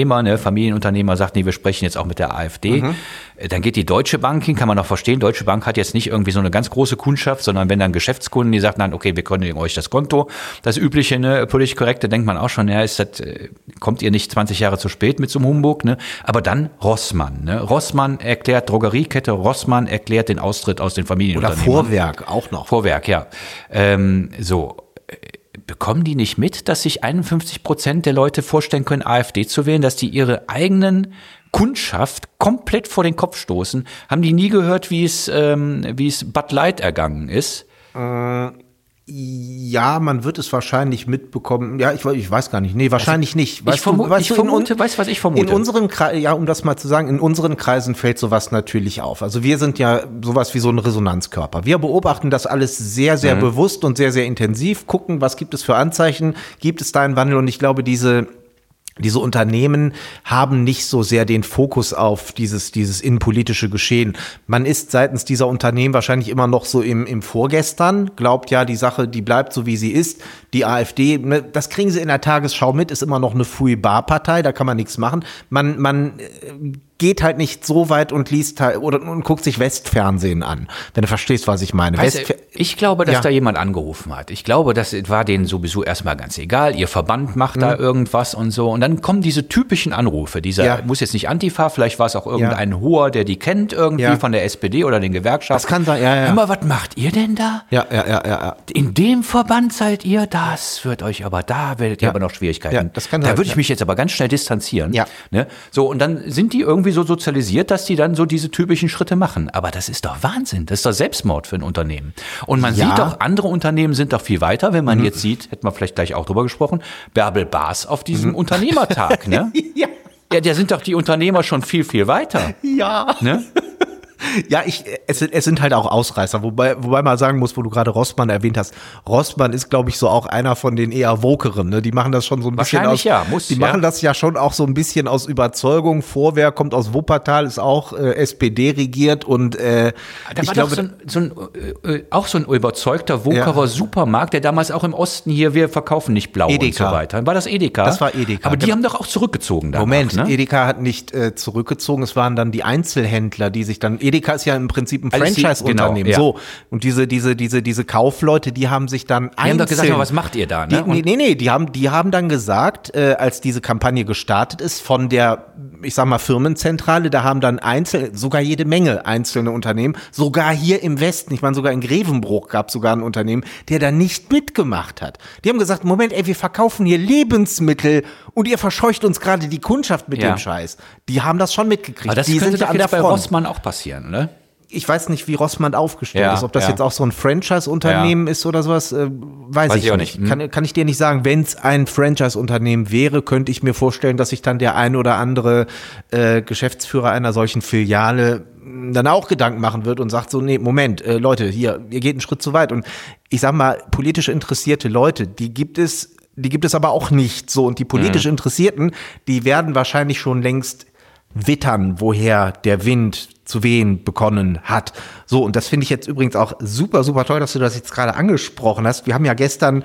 Familienunternehmer sagt, nee, wir sprechen jetzt auch mit der AfD. Dann geht die Deutsche Bank hin, kann man noch verstehen. Deutsche Bank hat jetzt nicht irgendwie so eine ganz große Kundschaft, sondern wenn dann Geschäftskunden, die sagen dann, okay, wir kündigen euch das Konto. Das übliche, ne, politisch korrekte, denkt man auch schon, ja, kommt ihr nicht 20 Jahre zu spät mit so einem Humbug, ne? Aber dann Rossmann, ne? Rossmann erklärt, Drogeriekette Rossmann erklärt den Austritt aus den Familienunternehmen. Oder Vorwerk auch noch. Vorwerk, ja. Bekommen die nicht mit, dass sich 51% der Leute vorstellen können, AfD zu wählen, dass die ihre eigenen Kundschaft komplett vor den Kopf stoßen? Haben die nie gehört, wie es Bud Light ergangen ist? Ja, man wird es wahrscheinlich mitbekommen. Ja, ich weiß gar nicht. Nee, wahrscheinlich nicht. Weißt du, was ich vermute? In unseren Kreisen, ja, um das mal zu sagen, in unseren Kreisen fällt sowas natürlich auf. Also wir sind ja sowas wie so ein Resonanzkörper. Wir beobachten das alles sehr, sehr bewusst und sehr, sehr intensiv, gucken, was gibt es für Anzeichen, gibt es da einen Wandel, und ich glaube, diese Unternehmen haben nicht so sehr den Fokus auf dieses innenpolitische Geschehen. Man ist seitens dieser Unternehmen wahrscheinlich immer noch so im Vorgestern, glaubt ja, die Sache, die bleibt so, wie sie ist. Die AfD, ne, das kriegen sie in der Tagesschau mit, ist immer noch eine Fouille-Bar-Partei, da kann man nichts machen. Man geht halt nicht so weit und liest halt und guckt sich Westfernsehen an, wenn du verstehst, was ich meine. Ich glaube, dass da jemand angerufen hat. Ich glaube, das war denen sowieso erstmal ganz egal. Ihr Verband macht da irgendwas und so. Und dann kommen diese typischen Anrufe. Muss jetzt nicht Antifa, vielleicht war es auch irgendein Hoher, der die kennt irgendwie von der SPD oder den Gewerkschaften. Das kann sein, ja. Hör mal, was macht ihr denn da? Ja. In dem Verband seid ihr? Da werdet ihr aber noch Schwierigkeiten. Ja, das kann da sein, würde ich mich jetzt aber ganz schnell distanzieren. Ja. Ne? So, und dann sind die irgendwie so sozialisiert, dass die dann so diese typischen Schritte machen. Aber das ist doch Wahnsinn. Das ist doch Selbstmord für ein Unternehmen. Und man sieht doch, andere Unternehmen sind doch viel weiter. Wenn man jetzt sieht, hätten wir vielleicht gleich auch drüber gesprochen, Bärbel Baas auf diesem Unternehmertag, ne? Ja, da sind doch die Unternehmer schon viel, viel weiter. Ja. Ne? Ja, es sind halt auch Ausreißer, wobei man sagen muss, wo du gerade Rossmann erwähnt hast, Rossmann ist, glaube ich, so auch einer von den eher Wokeren, ne? Die machen das schon so ein bisschen machen das ja schon auch so ein bisschen aus Überzeugung. Vorwerk kommt aus Wuppertal, ist auch SPD regiert, und ich glaube, auch so ein überzeugter Wokerer Supermarkt, der damals auch im Osten hier, wir verkaufen nicht blau Edeka. Und so weiter. War das Edeka? Das war Edeka. Aber die haben doch auch zurückgezogen danach. Moment, ne? Edeka hat nicht zurückgezogen, es waren dann die Einzelhändler, die sich dann, Edeka ist ja im Prinzip ein Franchise-Unternehmen. Genau, ja. So. Und diese Kaufleute, die haben sich dann einzeln. Die haben doch gesagt, was macht ihr da? Ne? Die haben dann gesagt, als diese Kampagne gestartet ist, von der, ich sag mal, Firmenzentrale, da haben dann sogar jede Menge einzelne Unternehmen, sogar hier im Westen, ich meine, sogar in Grevenbruch gab es sogar ein Unternehmen, der da nicht mitgemacht hat. Die haben gesagt, Moment, wir verkaufen hier Lebensmittel und ihr verscheucht uns gerade die Kundschaft mit dem Scheiß. Die haben das schon mitgekriegt. Aber das die könnte sind doch an jetzt der bei Front. Rossmann auch passieren, ne? Ich weiß nicht, wie Rossmann aufgestellt ist. Ob das jetzt auch so ein Franchise-Unternehmen ist oder sowas, weiß ich auch nicht. Kann ich dir nicht sagen. Wenn es ein Franchise-Unternehmen wäre, könnte ich mir vorstellen, dass sich dann der ein oder andere Geschäftsführer einer solchen Filiale dann auch Gedanken machen wird und sagt so, nee, Moment, Leute, hier, ihr geht einen Schritt zu weit. Und ich sag mal, politisch interessierte Leute, die gibt es aber auch nicht so. Und die politisch Interessierten, die werden wahrscheinlich schon längst wittern, woher der Wind zu wehen begonnen hat. So, und das finde ich jetzt übrigens auch super, super toll, dass du das jetzt gerade angesprochen hast. Wir haben ja gestern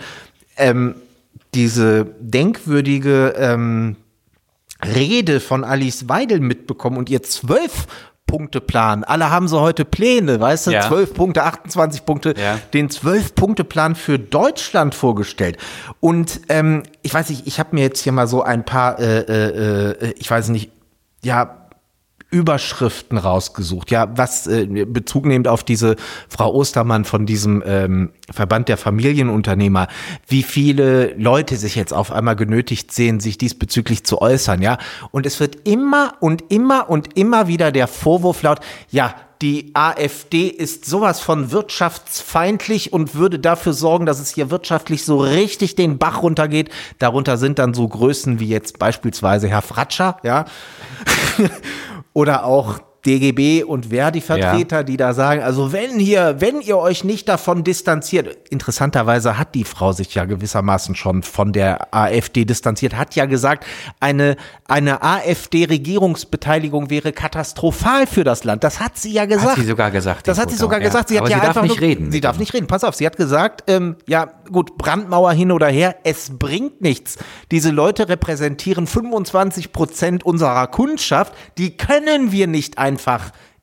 diese denkwürdige Rede von Alice Weidel mitbekommen und ihr 12-Punkte-Plan. Alle haben so heute Pläne, weißt du? 12 Punkte, 28 Punkte, den 12-Punkte-Plan für Deutschland vorgestellt. Und ich weiß nicht, ich habe mir jetzt hier mal so ein paar, ich weiß nicht, Überschriften rausgesucht, was Bezug nehmend auf diese Frau Ostermann von diesem Verband der Familienunternehmer, wie viele Leute sich jetzt auf einmal genötigt sehen, sich diesbezüglich zu äußern, und es wird immer und immer und immer wieder der Vorwurf laut, die AfD ist sowas von wirtschaftsfeindlich und würde dafür sorgen, dass es hier wirtschaftlich so richtig den Bach runtergeht. Darunter sind dann so Größen wie jetzt beispielsweise Herr Fratscher, oder auch DGB und Verdi-Vertreter, die da sagen, also wenn ihr euch nicht davon distanziert, interessanterweise hat die Frau sich ja gewissermaßen schon von der AfD distanziert, hat ja gesagt, eine AfD-Regierungsbeteiligung wäre katastrophal für das Land. Das hat sie ja gesagt. Hat sie sogar gesagt. Das hat sie sogar gesagt. Sie hat sie darf nicht reden. Sie darf nicht reden. Pass auf, sie hat gesagt, gut, Brandmauer hin oder her, es bringt nichts. Diese Leute repräsentieren 25% unserer Kundschaft, die können wir nicht einfach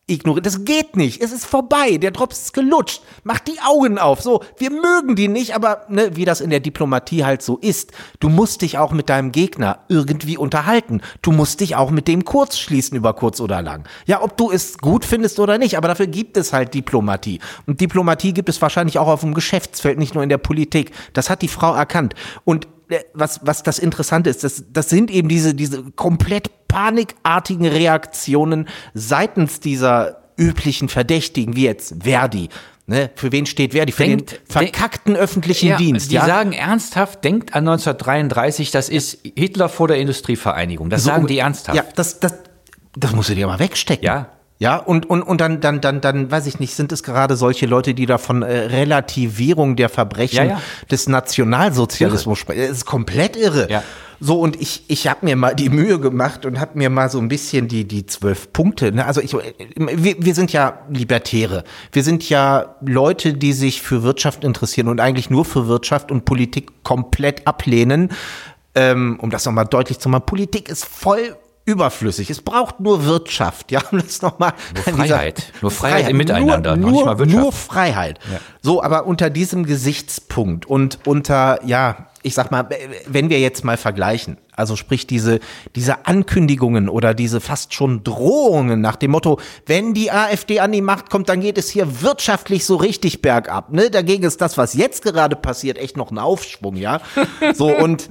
ignorieren. Das geht nicht. Es ist vorbei. Der Drops ist gelutscht. Mach die Augen auf. So, wir mögen die nicht, aber ne, wie das in der Diplomatie halt so ist. Du musst dich auch mit deinem Gegner irgendwie unterhalten. Du musst dich auch mit dem kurz schließen über kurz oder lang. Ja, ob du es gut findest oder nicht, aber dafür gibt es halt Diplomatie. Und Diplomatie gibt es wahrscheinlich auch auf dem Geschäftsfeld, nicht nur in der Politik. Das hat die Frau erkannt. Und was das Interessante ist, das sind eben diese komplett panikartigen Reaktionen seitens dieser üblichen Verdächtigen, wie jetzt Verdi. Ne? Für wen steht Verdi? Für den verkackten öffentlichen Dienst. Die sagen ernsthaft, denkt an 1933, das ist Hitler vor der Industrievereinigung. Das sagen die ernsthaft. Ja, das musst du dir mal wegstecken. Ja, und dann, weiß ich nicht, sind es gerade solche Leute, die da von Relativierung der Verbrechen des Nationalsozialismus sprechen. Das ist komplett irre. Ja. So, und ich habe mir mal die Mühe gemacht und habe mir mal so ein bisschen die 12 Punkte, ne? Also wir sind ja Libertäre. Wir sind ja Leute, die sich für Wirtschaft interessieren und eigentlich nur für Wirtschaft und Politik komplett ablehnen. Um das nochmal deutlich zu machen, Politik ist voll überflüssig. Es braucht nur Wirtschaft, ja, um das nochmal. Nur Freiheit im Miteinander, noch nicht mal Wirtschaft. Nur Freiheit. Ja. So, aber unter diesem Gesichtspunkt und unter, ich sag mal, wenn wir jetzt mal vergleichen, also sprich diese Ankündigungen oder diese fast schon Drohungen nach dem Motto, wenn die AfD an die Macht kommt, dann geht es hier wirtschaftlich so richtig bergab, ne? Dagegen ist das, was jetzt gerade passiert, echt noch ein Aufschwung, ja? So, und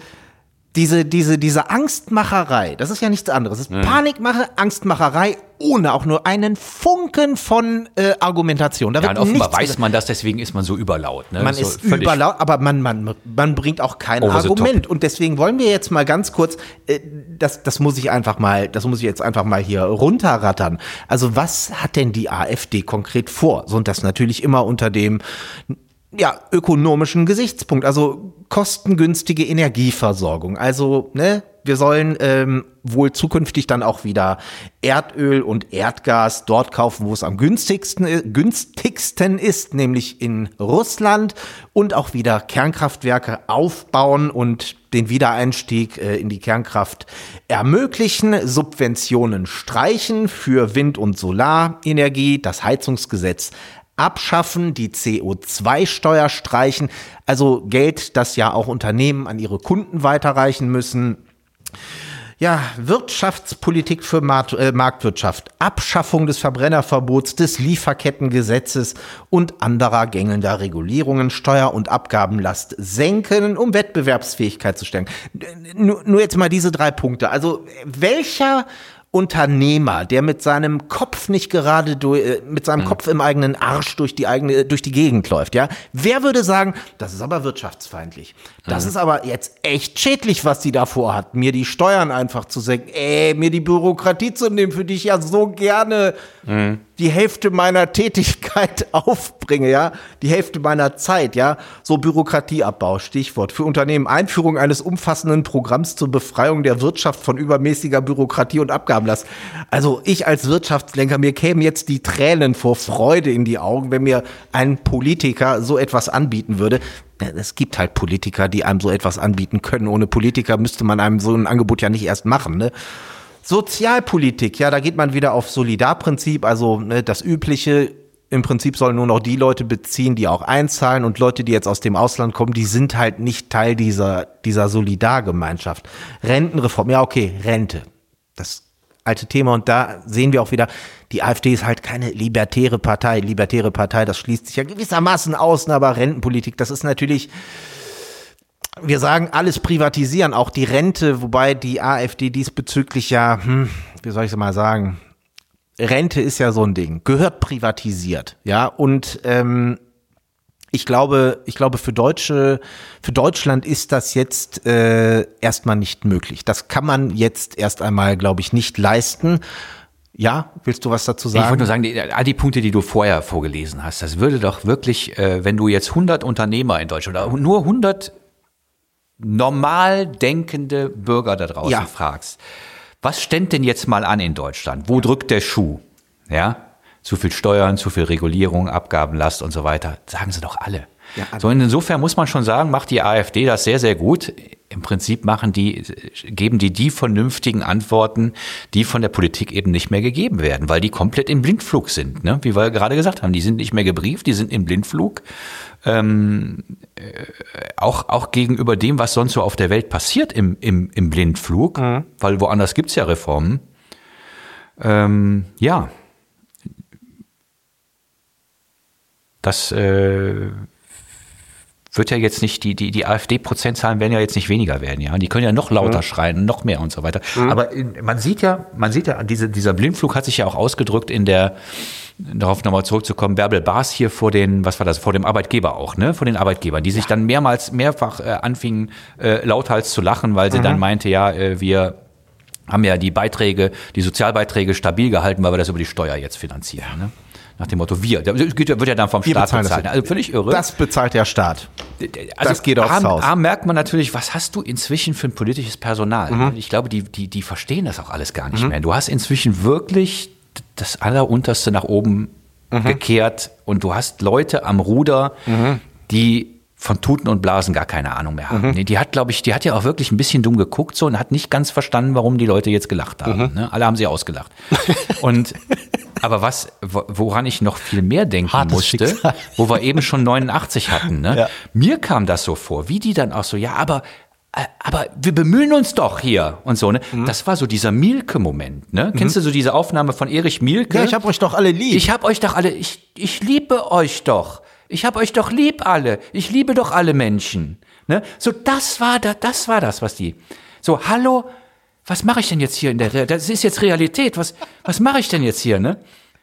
diese Angstmacherei, das ist ja nichts anderes. Es ist Panikmache, Angstmacherei, ohne auch nur einen Funken von Argumentation. Da und offenbar weiß man das, deswegen ist man so überlaut. Ne? Man so ist überlaut, aber man bringt auch kein Argument. Und deswegen wollen wir jetzt mal ganz kurz, das muss ich jetzt einfach mal hier runterrattern. Also was hat denn die AfD konkret vor? So, und das natürlich immer unter dem ökonomischen Gesichtspunkt, also kostengünstige Energieversorgung. Also, ne, wir sollen wohl zukünftig dann auch wieder Erdöl und Erdgas dort kaufen, wo es am günstigsten ist, nämlich in Russland, und auch wieder Kernkraftwerke aufbauen und den Wiedereinstieg in die Kernkraft ermöglichen, Subventionen streichen für Wind- und Solarenergie, das Heizungsgesetz abschaffen, die CO2-Steuer streichen, also Geld, das ja auch Unternehmen an ihre Kunden weiterreichen müssen. Ja, Wirtschaftspolitik für Marktwirtschaft, Abschaffung des Verbrennerverbots, des Lieferkettengesetzes und anderer gängelnder Regulierungen, Steuer- und Abgabenlast senken, um Wettbewerbsfähigkeit zu stärken. Nur jetzt mal diese 3 Punkte. Also welcher Unternehmer, der mit seinem Kopf nicht gerade mit seinem Kopf im eigenen Arsch durch die Gegend läuft, ja? Wer würde sagen, das ist aber wirtschaftsfeindlich. Das ist aber jetzt echt schädlich, was die da vorhat. Mir die Steuern einfach zu senken, mir die Bürokratie zu nehmen, für die ich ja so gerne die Hälfte meiner Tätigkeit aufbringe, ja? Die Hälfte meiner Zeit, ja? So Bürokratieabbau, Stichwort. Für Unternehmen Einführung eines umfassenden Programms zur Befreiung der Wirtschaft von übermäßiger Bürokratie und Abgabenlast. Also ich als Wirtschaftslenker, mir kämen jetzt die Tränen vor Freude in die Augen, wenn mir ein Politiker so etwas anbieten würde. Es gibt halt Politiker, die einem so etwas anbieten können. Ohne Politiker müsste man einem so ein Angebot ja nicht erst machen, ne? Sozialpolitik, ja, da geht man wieder auf Solidarprinzip, also ne, das Übliche. Im Prinzip sollen nur noch die Leute beziehen, die auch einzahlen, und Leute, die jetzt aus dem Ausland kommen, die sind halt nicht Teil dieser Solidargemeinschaft. Rentenreform, ja okay, Rente, das alte Thema, und da sehen wir auch wieder, die AfD ist halt keine libertäre Partei. Libertäre Partei, das schließt sich ja gewissermaßen aus, aber Rentenpolitik, das ist natürlich, wir sagen, alles privatisieren, auch die Rente, wobei die AfD diesbezüglich ja, wie soll ich es mal sagen, Rente ist ja so ein Ding, gehört privatisiert, ja, und ich glaube, für Deutschland ist das jetzt erstmal nicht möglich. Das kann man jetzt erst einmal, glaube ich, nicht leisten. Ja, willst du was dazu sagen? Ich wollte nur sagen, all die Punkte, die du vorher vorgelesen hast, das würde doch wirklich, wenn du jetzt 100 Unternehmer in Deutschland oder nur 100 normal denkende Bürger da draußen fragst, was stendet denn jetzt mal an in Deutschland? Wo drückt der Schuh? Ja? Zu viel Steuern, zu viel Regulierung, Abgabenlast und so weiter. Sagen sie doch alle. Ja, also. So insofern muss man schon sagen, macht die AfD das sehr, sehr gut. im Prinzip geben die vernünftigen Antworten, die von der Politik eben nicht mehr gegeben werden, weil die komplett im Blindflug sind, ne? Wie wir gerade gesagt haben, die sind nicht mehr gebrieft, die sind im Blindflug. Auch gegenüber dem, was sonst so auf der Welt passiert im Blindflug, weil woanders gibt's ja Reformen. Ja. Das wird ja jetzt nicht, die AfD-Prozentzahlen werden ja jetzt nicht weniger werden, ja. Die können ja noch lauter schreien, noch mehr und so weiter. Aber man sieht ja, dieser Blindflug hat sich ja auch ausgedrückt darauf nochmal zurückzukommen, Bärbel Baas hier vor dem Arbeitgeber auch, ne? Vor den Arbeitgebern, die sich dann mehrfach anfingen, lauthals zu lachen, weil sie dann meinte, wir haben ja die Sozialbeiträge stabil gehalten, weil wir das über die Steuer jetzt finanzieren, ne? Nach dem Motto, das wird ja dann vom Staat bezahlt. Also völlig irre. Das bezahlt der Staat. Also das geht aufs Haus. Merkt man natürlich, was hast du inzwischen für ein politisches Personal? Ich glaube, die verstehen das auch alles gar nicht mehr. Du hast inzwischen wirklich das Allerunterste nach oben gekehrt und du hast Leute am Ruder, die von Tuten und Blasen gar keine Ahnung mehr haben. Die hat ja auch wirklich ein bisschen dumm geguckt so und hat nicht ganz verstanden, warum die Leute jetzt gelacht haben. Ne? Alle haben sie ausgelacht. Aber woran ich noch viel mehr denken musste, wo wir eben schon 89 hatten, ne? Ja. Mir kam das so vor, wie die dann auch so, aber wir bemühen uns doch hier und so, ne? Das war so dieser Mielke-Moment, ne? Kennst du so diese Aufnahme von Erich Mielke? Ja, ich hab euch doch alle lieb. Ich liebe euch doch. Ich hab euch doch lieb alle. Ich liebe doch alle Menschen, ne? So, das war das, was die, so, hallo, was mache ich denn jetzt hier das ist jetzt Realität, was mache ich denn jetzt hier, ne?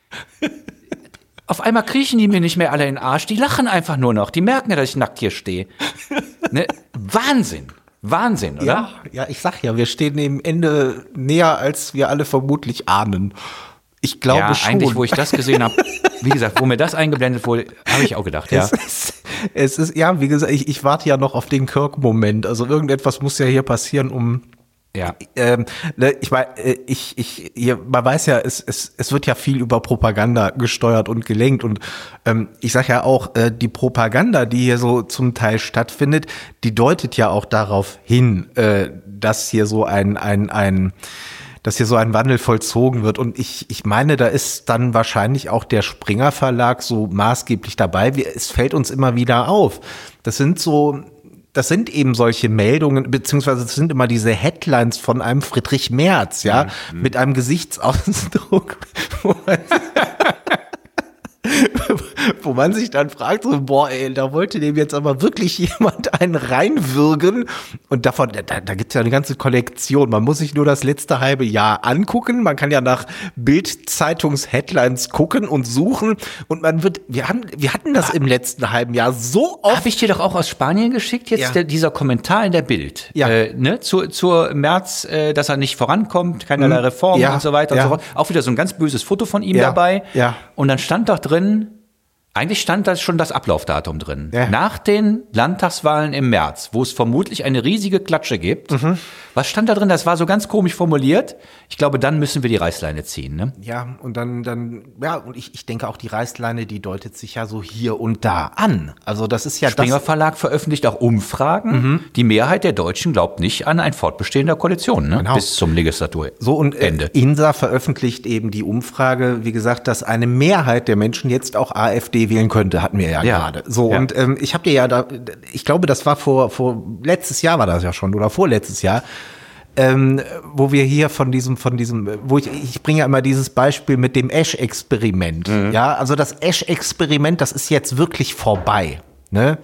Auf einmal kriechen die mir nicht mehr alle in den Arsch, die lachen einfach nur noch, die merken ja, dass ich nackt hier stehe. Ne? Wahnsinn, oder? Ja, ich sag ja, wir stehen dem Ende näher, als wir alle vermutlich ahnen. Ich glaube schon. Eigentlich, wo ich das gesehen habe, wie gesagt, wo mir das eingeblendet wurde, habe ich auch gedacht, ja. Es ist, ja, wie gesagt, ich warte ja noch auf den Kirk-Moment, also irgendetwas muss ja hier passieren, um... Ja. Ich meine, man weiß ja, es wird ja viel über Propaganda gesteuert und gelenkt und ich sage ja auch, die Propaganda, die hier so zum Teil stattfindet, die deutet ja auch darauf hin, dass hier so ein Wandel vollzogen wird. Und ich meine, da ist dann wahrscheinlich auch der Springer Verlag so maßgeblich dabei. Es fällt uns immer wieder auf. Das sind eben solche Meldungen, beziehungsweise es sind immer diese Headlines von einem Friedrich Merz, ja, mit einem Gesichtsausdruck, wo man sich dann fragt, so, boah, ey, da wollte dem jetzt aber wirklich jemand einen reinwürgen. Und davon, da gibt's ja eine ganze Kollektion. Man muss sich nur das letzte halbe Jahr angucken. Man kann ja nach Bild-Zeitungs-Headlines gucken und suchen. Und wir hatten das im letzten halben Jahr so oft. Habe ich dir doch auch aus Spanien geschickt, jetzt dieser Kommentar in der Bild. Ja. Zur Merz, dass er nicht vorankommt, keinerlei Reformen und so weiter und so fort. Auch wieder so ein ganz böses Foto von ihm dabei. Ja. Und dann stand doch drin, eigentlich stand da schon das Ablaufdatum drin. Ja. Nach den Landtagswahlen im März, wo es vermutlich eine riesige Klatsche gibt. Was stand da drin? Das war so ganz komisch formuliert. Ich glaube, dann müssen wir die Reißleine ziehen, ne? Ja, und dann ich denke auch, die Reißleine, die deutet sich ja so hier und da an. Also das ist ja Springer Verlag veröffentlicht auch Umfragen. Die Mehrheit der Deutschen glaubt nicht an ein Fortbestehen der Koalition, ne? Genau. Bis zum Legislaturende. So, und INSA veröffentlicht eben die Umfrage, wie gesagt, dass eine Mehrheit der Menschen jetzt auch AfD wählen könnte, hatten wir ja gerade. So, ja. Und ich habe dir ja ich glaube, das war vor letztes Jahr war das ja schon, oder vorletztes Jahr, wo wir hier von diesem, wo ich bringe ja immer dieses Beispiel mit dem Esch-Experiment. Ja, also das Esch-Experiment, das ist jetzt wirklich vorbei. Ne?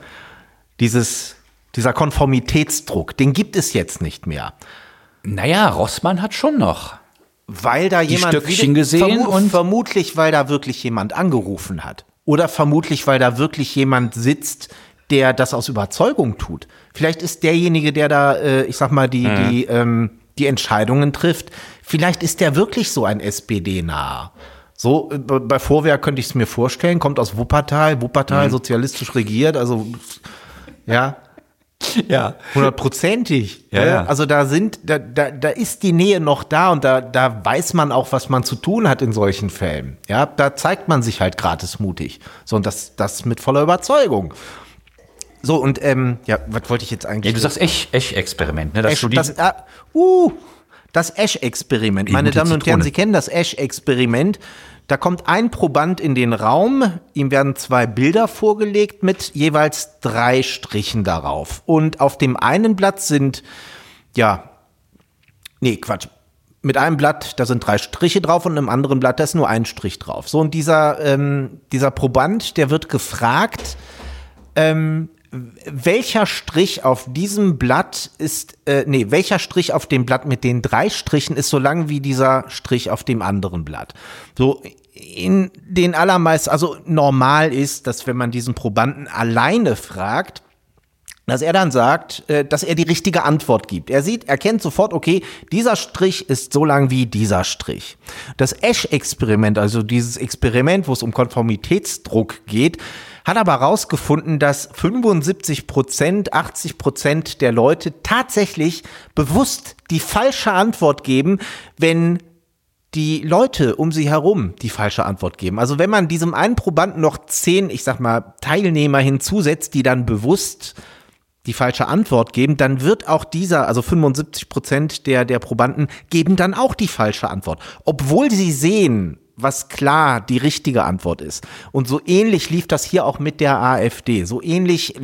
Dieser Konformitätsdruck, den gibt es jetzt nicht mehr. Naja, Rossmann hat schon noch. Weil da jemand Stückchen gesehen und vermutlich, weil da wirklich jemand angerufen hat. Oder vermutlich, weil da wirklich jemand sitzt, der das aus Überzeugung tut. Vielleicht ist derjenige, der da, ich sag mal, die Entscheidungen trifft, vielleicht ist der wirklich so ein SPD-Naher. So, bei Vorwerk könnte ich es mir vorstellen, kommt aus Wuppertal, sozialistisch regiert, also, ja. Ja. 100%ig. Ja. Also da ist die Nähe noch da und da weiß man auch, was man zu tun hat in solchen Fällen. Ja, da zeigt man sich halt gratis mutig. So, und das mit voller Überzeugung. So, und was wollte ich jetzt eigentlich? Ja, du sagst Esch-Experiment, ne? Das Esch-Experiment. Meine Damen und Herren, Sie kennen das Esch-Experiment. Da kommt ein Proband in den Raum, ihm werden 2 Bilder vorgelegt mit jeweils 3 Strichen darauf. Und auf dem einen Blatt sind, mit einem Blatt, da sind 3 Striche drauf und im anderen Blatt, da ist nur ein Strich drauf. So, und dieser Proband, der wird gefragt, welcher Strich auf diesem Blatt welcher Strich auf dem Blatt mit den 3 Strichen ist so lang wie dieser Strich auf dem anderen Blatt. So, in den allermeisten, also normal ist, dass wenn man diesen Probanden alleine fragt, dass er dann sagt, dass er die richtige Antwort gibt. Er kennt sofort, okay, dieser Strich ist so lang wie dieser Strich. Das Esch-Experiment, also dieses Experiment, wo es um Konformitätsdruck geht, hat aber herausgefunden, dass 75%, 80% der Leute tatsächlich bewusst die falsche Antwort geben, wenn die Leute um sie herum die falsche Antwort geben. Also wenn man diesem einen Probanden noch 10, Teilnehmer hinzusetzt, die dann bewusst die falsche Antwort geben, dann wird auch also 75% der Probanden geben dann auch die falsche Antwort. Obwohl sie sehen, was klar die richtige Antwort ist. Und so ähnlich lief das hier auch mit der AfD. So ähnlich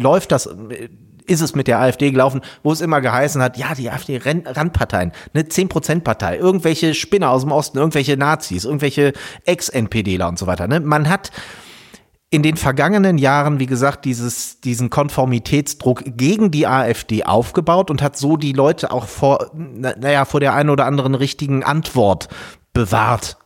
ist es mit der AfD gelaufen, wo es immer geheißen hat, ja, die AfD Randparteien, eine 10%-Partei, irgendwelche Spinner aus dem Osten, irgendwelche Nazis, irgendwelche Ex-NPDler und so weiter. Ne? Man hat in den vergangenen Jahren, wie gesagt, diesen Konformitätsdruck gegen die AfD aufgebaut und hat so die Leute auch vor der einen oder anderen richtigen Antwort bewahrt,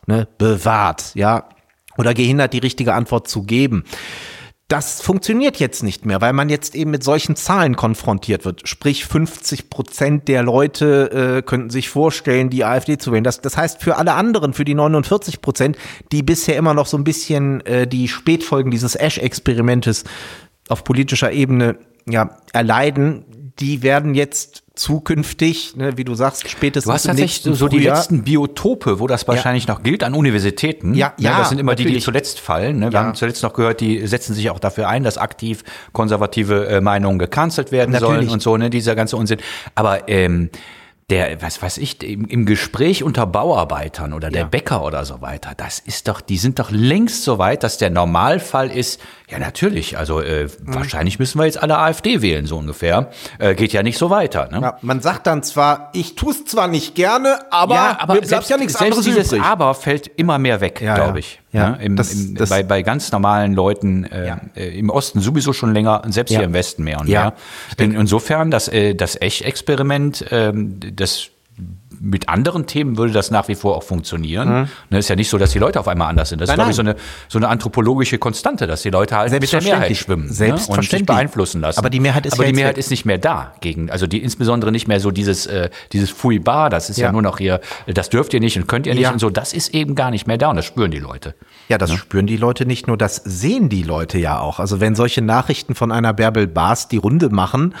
ja, oder gehindert, die richtige Antwort zu geben. Das funktioniert jetzt nicht mehr, weil man jetzt eben mit solchen Zahlen konfrontiert wird. Sprich, 50% der Leute könnten sich vorstellen, die AfD zu wählen. Das heißt, für alle anderen, für die 49%, die bisher immer noch so ein bisschen die Spätfolgen dieses Esch-Experimentes auf politischer Ebene erleiden, die werden jetzt zukünftig, wie du sagst, spätestens du hast tatsächlich so die letzten Biotope, wo das wahrscheinlich noch gilt, an Universitäten. Ja, das sind immer die zuletzt fallen. Ne? Wir haben zuletzt noch gehört, die setzen sich auch dafür ein, dass aktiv konservative Meinungen gecancelt werden sollen und so, ne, dieser ganze Unsinn. Aber im Gespräch unter Bauarbeitern oder der Bäcker oder so weiter, die sind doch längst so weit, dass der Normalfall ist, ja natürlich, also wahrscheinlich müssen wir jetzt alle AfD wählen, so ungefähr. Geht ja nicht so weiter. Ne? Ja, man sagt dann zwar, ich tue es zwar nicht gerne, aber mir bleibt ja nichts anderes übrig. Dieses Aber fällt immer mehr weg, glaube ich. Ja, bei ganz normalen Leuten im Osten sowieso schon länger, selbst hier im Westen mehr und mehr. Insofern, das Esch-Experiment, das mit anderen Themen würde das nach wie vor auch funktionieren. Ne, ist ja nicht so, dass die Leute auf einmal anders sind. Das ist, glaube ich, so eine anthropologische Konstante, dass die Leute halt mit der Mehrheit schwimmen, und sich beeinflussen lassen. Aber die Mehrheit ist nicht mehr da insbesondere nicht mehr so dieses Fui-Bar, das ist ja nur noch hier, das dürft ihr nicht und könnt ihr nicht und so, das ist eben gar nicht mehr da und das spüren die Leute. Ja, das spüren die Leute nicht nur, das sehen die Leute ja auch. Also wenn solche Nachrichten von einer Bärbel Baas die Runde machen,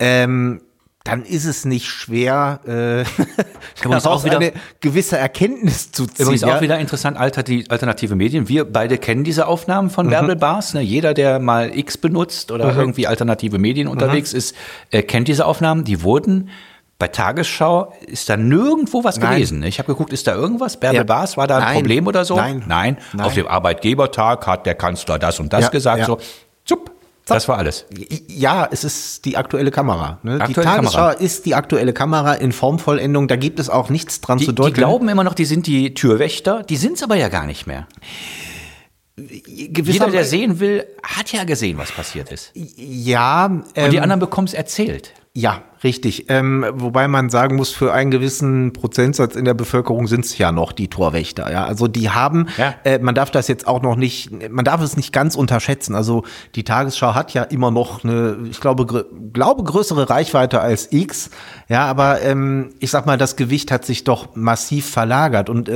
dann ist es nicht schwer, auch wieder eine gewisse Erkenntnis zu ziehen. Übrigens auch wieder interessant, alternative Medien. Wir beide kennen diese Aufnahmen von Bärbel Baas. Ne? Jeder, der mal X benutzt oder irgendwie alternative Medien unterwegs ist, kennt diese Aufnahmen. Die wurden bei Tagesschau, ist da nirgendwo was gewesen. Ich habe geguckt, ist da irgendwas? Bärbel Baas, war da ein Problem oder so? Nein. Auf dem Arbeitgebertag hat der Kanzler das und das gesagt. So, zup. Das war alles. Ja, es ist die aktuelle Kamera. Ne? Die Tagesschau ist die aktuelle Kamera in Formvollendung. Da gibt es auch nichts dran zu deuteln. Die glauben immer noch, die sind die Türwächter. Die sind es aber ja gar nicht mehr. Jeder, der sehen will, hat ja gesehen, was passiert ist. Ja. Und die anderen bekommen es erzählt. Ja, richtig. Wobei man sagen muss, für einen gewissen Prozentsatz in der Bevölkerung sind es ja noch die Torwächter. Ja, also die haben, man darf das jetzt auch noch nicht, man darf es nicht ganz unterschätzen. Also die Tagesschau hat ja immer noch eine, ich glaube größere Reichweite als X. Ja, aber ich sag mal, das Gewicht hat sich doch massiv verlagert und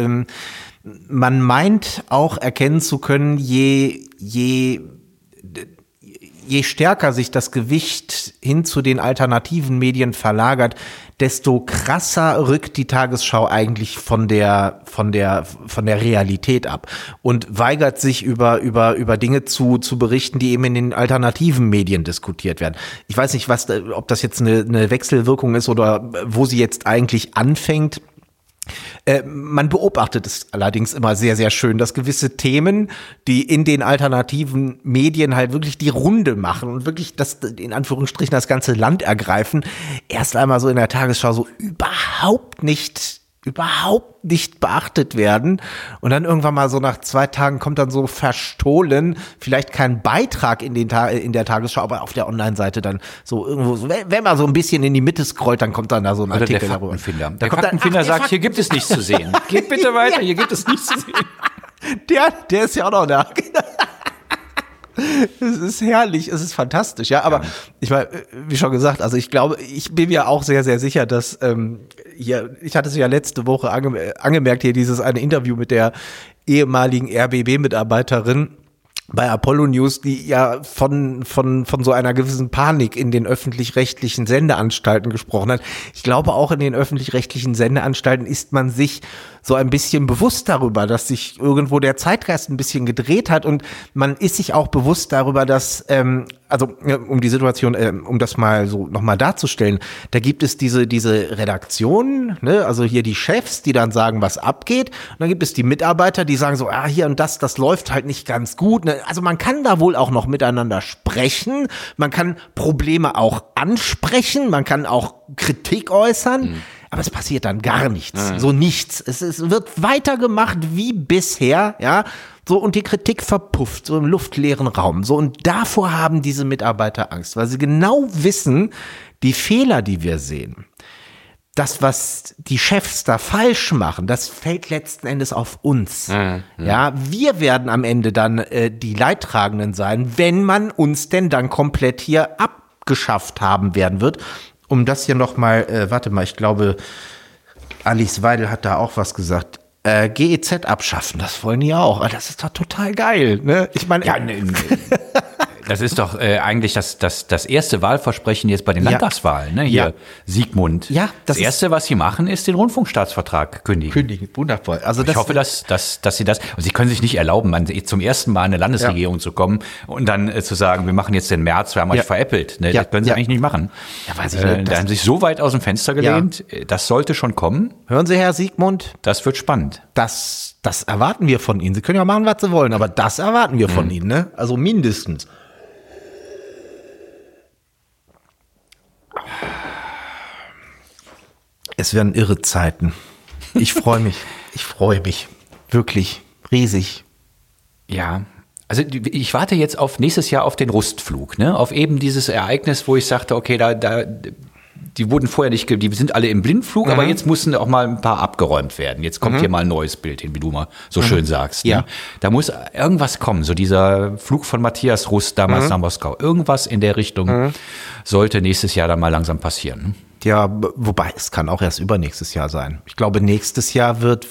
je je stärker sich das Gewicht hin zu den alternativen Medien verlagert, desto krasser rückt die Tagesschau eigentlich von der Realität ab und weigert sich über Dinge zu berichten, die eben in den alternativen Medien diskutiert werden. Ich weiß nicht, ob das jetzt eine Wechselwirkung ist oder wo sie jetzt eigentlich anfängt. Man beobachtet es allerdings immer sehr, sehr schön, dass gewisse Themen, die in den alternativen Medien halt wirklich die Runde machen und wirklich das, in Anführungsstrichen, das ganze Land ergreifen, erst einmal so in der Tagesschau so überhaupt nicht beachtet werden und dann irgendwann mal so nach 2 Tagen kommt dann so verstohlen, vielleicht kein Beitrag in der Tagesschau, aber auf der Online-Seite dann so irgendwo, so, wenn man so ein bisschen in die Mitte scrollt, dann kommt dann da so ein Artikel darüber. Der Faktenfinder sagt, hier gibt es nichts zu sehen. Geht bitte weiter, hier gibt es nichts zu sehen. Der ist ja auch noch da. Es ist herrlich, es ist fantastisch, ja, aber ich meine, wie schon gesagt, also ich glaube, ich bin mir auch sehr, sehr sicher, dass ich hatte es ja letzte Woche angemerkt, hier dieses eine Interview mit der ehemaligen RBB-Mitarbeiterin bei Apollo News, die ja von so einer gewissen Panik in den öffentlich-rechtlichen Sendeanstalten gesprochen hat. Ich glaube, auch in den öffentlich-rechtlichen Sendeanstalten ist man sich so ein bisschen bewusst darüber, dass sich irgendwo der Zeitgeist ein bisschen gedreht hat und man ist sich auch bewusst darüber, dass, um die Situation, um das mal so nochmal darzustellen, da gibt es diese Redaktion, ne, also hier die Chefs, die dann sagen, was abgeht, und dann gibt es die Mitarbeiter, die sagen so, hier und das läuft halt nicht ganz gut, ne? Also man kann da wohl auch noch miteinander sprechen, man kann Probleme auch ansprechen, man kann auch Kritik äußern, aber es passiert dann gar nichts, so nichts. Es wird weitergemacht wie bisher, ja, so, und die Kritik verpufft, so im luftleeren Raum, so, und davor haben diese Mitarbeiter Angst, weil sie genau wissen, die Fehler, die wir sehen, das, was die Chefs da falsch machen, das fällt letzten Endes auf uns. Ja, wir werden am Ende dann die Leidtragenden sein, wenn man uns denn dann komplett hier abgeschafft haben werden wird. Um das hier nochmal, ich glaube, Alice Weidel hat da auch was gesagt. GEZ abschaffen, das wollen die auch. Das ist doch total geil, ne? Ich meine, das ist doch eigentlich das erste Wahlversprechen jetzt bei den Landtagswahlen, ne? Hier, Siegmund. Ja, das Erste, was sie machen, ist den Rundfunkstaatsvertrag kündigen. Wundervoll. Also ich hoffe, dass sie das, und sie können sich nicht erlauben, zum ersten Mal in eine Landesregierung zu kommen und dann zu sagen, wir machen jetzt den März, wir haben euch veräppelt. Ne? Das können sie eigentlich nicht machen. Ja, weiß ich nicht. Da haben sie sich so weit aus dem Fenster gelehnt, das sollte schon kommen. Hören Sie, Herr Siegmund? Das wird spannend. Das erwarten wir von Ihnen. Sie können ja machen, was Sie wollen, aber das erwarten wir von Ihnen, ne? Also mindestens. Es werden irre Zeiten. Ich freue mich. Wirklich riesig. Ja, also ich warte jetzt auf nächstes Jahr auf den Rustflug, ne? Auf eben dieses Ereignis, wo ich sagte, okay, die wurden vorher nicht, die sind alle im Blindflug, aber jetzt mussten auch mal ein paar abgeräumt werden. Jetzt kommt hier mal ein neues Bild hin, wie du mal so schön sagst. Ne? Ja. Da muss irgendwas kommen, so dieser Flug von Matthias Rust damals nach Moskau. Irgendwas in der Richtung sollte nächstes Jahr dann mal langsam passieren. Ne? Ja, wobei, es kann auch erst übernächstes Jahr sein. Ich glaube, nächstes Jahr wird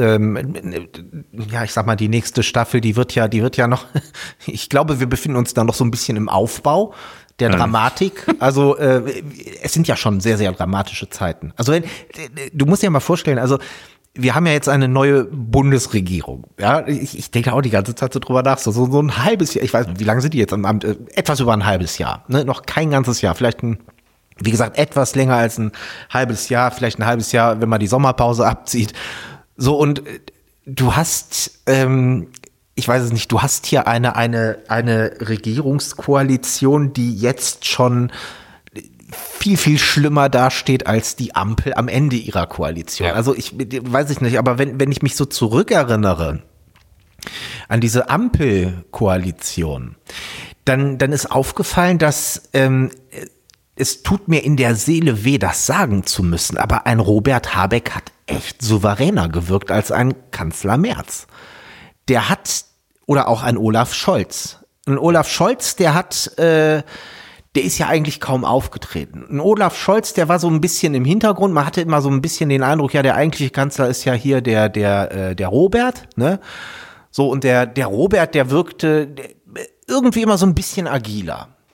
ich sag mal, die nächste Staffel, die wird ja noch, ich glaube, wir befinden uns da noch so ein bisschen im Aufbau der Dramatik. Also, es sind ja schon sehr, sehr dramatische Zeiten. Also, du musst dir mal vorstellen, also, wir haben ja jetzt eine neue Bundesregierung. Ja, ich denke auch die ganze Zeit so drüber nach. So ein halbes Jahr, ich weiß nicht, wie lange sind die jetzt am Amt? Etwas über ein halbes Jahr. Ne? Noch kein ganzes Jahr. Vielleicht wie gesagt, etwas länger als ein halbes Jahr, vielleicht ein halbes Jahr, wenn man die Sommerpause abzieht. So, und du hast, ich weiß es nicht, du hast hier eine Regierungskoalition, die jetzt schon viel, viel schlimmer dasteht als die Ampel am Ende ihrer Koalition. Ja. Also weiß ich nicht, aber wenn ich mich so zurückerinnere an diese Ampelkoalition, dann ist aufgefallen, dass es tut mir in der Seele weh, das sagen zu müssen, aber ein Robert Habeck hat echt souveräner gewirkt als ein Kanzler Merz. Der hat, oder auch ein Olaf Scholz. Ein Olaf Scholz, der ist ja eigentlich kaum aufgetreten. Ein Olaf Scholz, der war so ein bisschen im Hintergrund. Man hatte immer so ein bisschen den Eindruck, ja, der eigentliche Kanzler ist ja hier der Robert, ne? So, und der Robert, der wirkte irgendwie immer so ein bisschen agiler.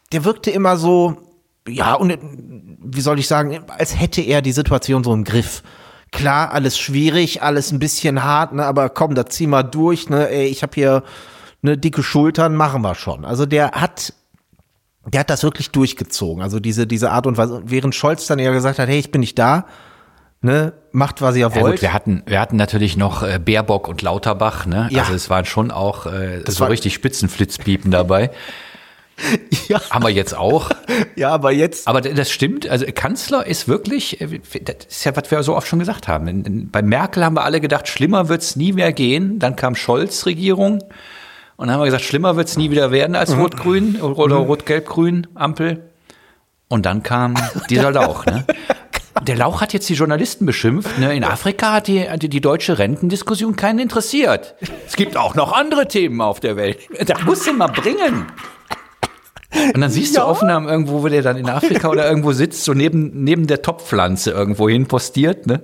der wirkte immer so, ja, und wie soll ich sagen, als hätte er die Situation so im Griff. Klar, alles schwierig, alles ein bisschen hart, ne, aber komm, da zieh mal durch, ne, ey, ich habe hier ne dicke Schultern, machen wir schon. Also der hat das wirklich durchgezogen. Also diese Art und Weise, während Scholz dann ja gesagt hat, hey, ich bin nicht da, ne, macht, was ihr wollt. Gut, wir hatten natürlich noch Baerbock und Lauterbach, ne? Ja. Also es waren schon auch so richtig Spitzenflitzpiepen dabei. Ja. Haben wir jetzt auch. Ja, aber jetzt. Aber das stimmt. Also Kanzler ist wirklich, das ist ja, was wir so oft schon gesagt haben. Bei Merkel haben wir alle gedacht, schlimmer wird's nie mehr gehen. Dann kam Scholz-Regierung. Und dann haben wir gesagt, schlimmer wird's nie wieder werden als Rot-Grün oder Rot-Gelb-Grün Ampel. Und dann kam dieser Lauch, ne? Der Lauch hat jetzt die Journalisten beschimpft. Ne? In Afrika hat die deutsche Rentendiskussion keinen interessiert. Es gibt auch noch andere Themen auf der Welt. Das musst du mal bringen. Und dann siehst du Aufnahmen irgendwo, wo der dann in Afrika oder irgendwo sitzt, so neben der Topfpflanze irgendwo hin postiert, ne?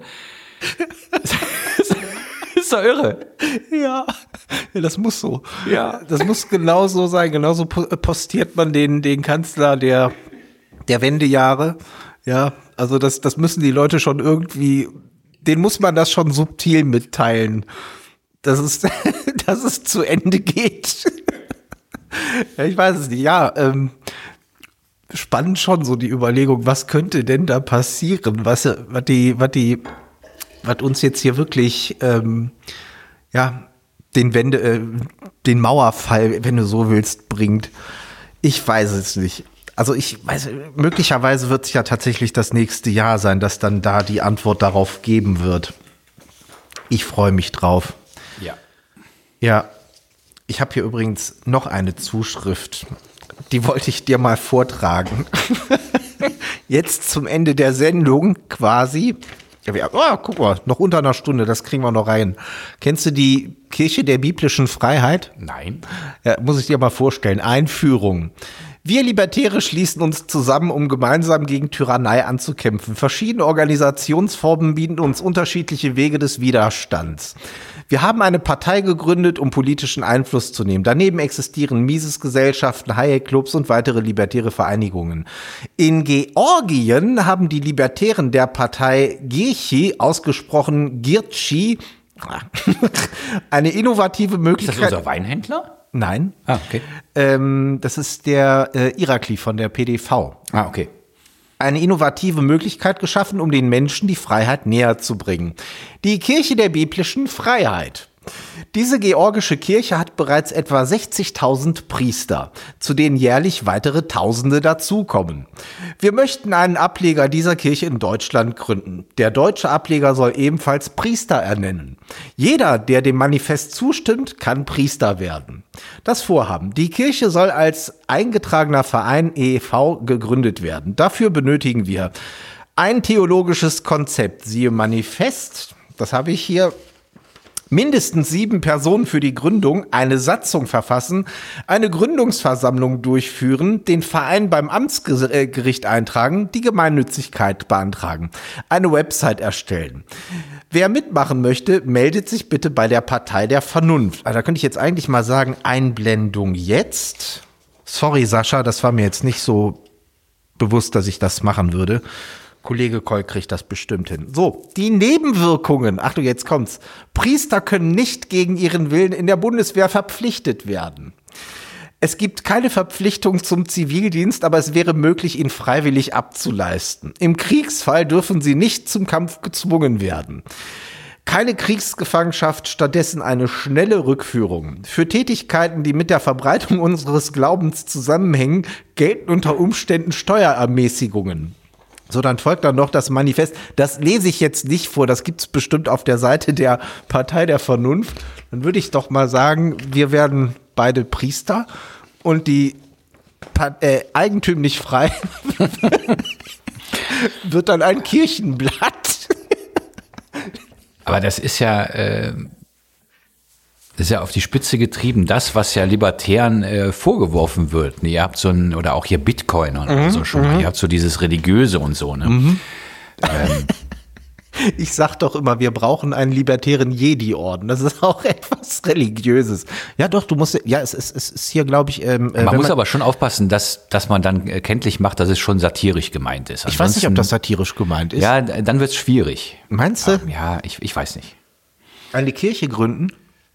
Ist doch irre. Ja, das muss so. Ja, das muss genau so sein. Genauso postiert man den Kanzler der Wendejahre. Ja, also das müssen die Leute schon irgendwie, denen muss man das schon subtil mitteilen, dass es zu Ende geht. Ja, ich weiß es nicht. Ja, spannend schon so die Überlegung, was könnte denn da passieren, was uns jetzt hier wirklich, den Mauerfall, wenn du so willst, bringt. Ich weiß es nicht. Also möglicherweise wird es ja tatsächlich das nächste Jahr sein, dass dann da die Antwort darauf geben wird. Ich freue mich drauf. Ja. Ja. Ich habe hier übrigens noch eine Zuschrift, die wollte ich dir mal vortragen. Jetzt zum Ende der Sendung quasi. Ja, guck mal, noch unter einer Stunde, das kriegen wir noch rein. Kennst du die Kirche der biblischen Freiheit? Nein. Ja, muss ich dir mal vorstellen. Einführung. Wir Libertäre schließen uns zusammen, um gemeinsam gegen Tyrannei anzukämpfen. Verschiedene Organisationsformen bieten uns unterschiedliche Wege des Widerstands. Wir haben eine Partei gegründet, um politischen Einfluss zu nehmen. Daneben existieren Mises-Gesellschaften, Hayek-Clubs und weitere libertäre Vereinigungen. In Georgien haben die Libertären der Partei Girchi, ausgesprochen Girchi, eine innovative Möglichkeit. Ist das unser Weinhändler? Nein. Ah, okay. Das ist der Irakli von der PDV. Ah, okay. Eine innovative Möglichkeit geschaffen, um den Menschen die Freiheit näher zu bringen. Die Kirche der biblischen Freiheit. Diese georgische Kirche hat bereits etwa 60.000 Priester, zu denen jährlich weitere Tausende dazukommen. Wir möchten einen Ableger dieser Kirche in Deutschland gründen. Der deutsche Ableger soll ebenfalls Priester ernennen. Jeder, der dem Manifest zustimmt, kann Priester werden. Das Vorhaben: Die Kirche soll als eingetragener Verein e.V. gegründet werden. Dafür benötigen wir ein theologisches Konzept, siehe Manifest, das habe ich hier, mindestens 7 Personen für die Gründung, eine Satzung verfassen, eine Gründungsversammlung durchführen, den Verein beim Amtsgericht eintragen, die Gemeinnützigkeit beantragen, eine Website erstellen. Wer mitmachen möchte, meldet sich bitte bei der Partei der Vernunft. Also da könnte ich jetzt eigentlich mal sagen, Einblendung jetzt. Sorry, Sascha, das war mir jetzt nicht so bewusst, dass ich das machen würde. Kollege Koll kriegt das bestimmt hin. So, die Nebenwirkungen. Achtung, jetzt kommt's. Priester können nicht gegen ihren Willen in der Bundeswehr verpflichtet werden. Es gibt keine Verpflichtung zum Zivildienst, aber es wäre möglich, ihn freiwillig abzuleisten. Im Kriegsfall dürfen sie nicht zum Kampf gezwungen werden. Keine Kriegsgefangenschaft, stattdessen eine schnelle Rückführung. Für Tätigkeiten, die mit der Verbreitung unseres Glaubens zusammenhängen, gelten unter Umständen Steuerermäßigungen. So, dann folgt dann noch das Manifest. Das lese ich jetzt nicht vor, das gibt's bestimmt auf der Seite der Partei der Vernunft. Dann würde ich doch mal sagen, wir werden beide Priester und die eigentümlich frei wird dann ein Kirchenblatt. Aber das ist ja auf die Spitze getrieben, das, was ja Libertären vorgeworfen wird. Ihr habt so ein, oder auch hier Bitcoin und so schon mal, ihr habt so dieses Religiöse und so, ne? Ich sag doch immer, wir brauchen einen libertären Jedi-Orden. Das ist auch etwas Religiöses. Ja, doch, du musst, ja, es ist hier, glaube ich, man muss aber schon aufpassen, dass man dann kenntlich macht, dass es schon satirisch gemeint ist. Ich weiß nicht, ob das satirisch gemeint ist. Ja, dann wird's schwierig. Meinst du? Ja, ich weiß nicht. Eine Kirche gründen?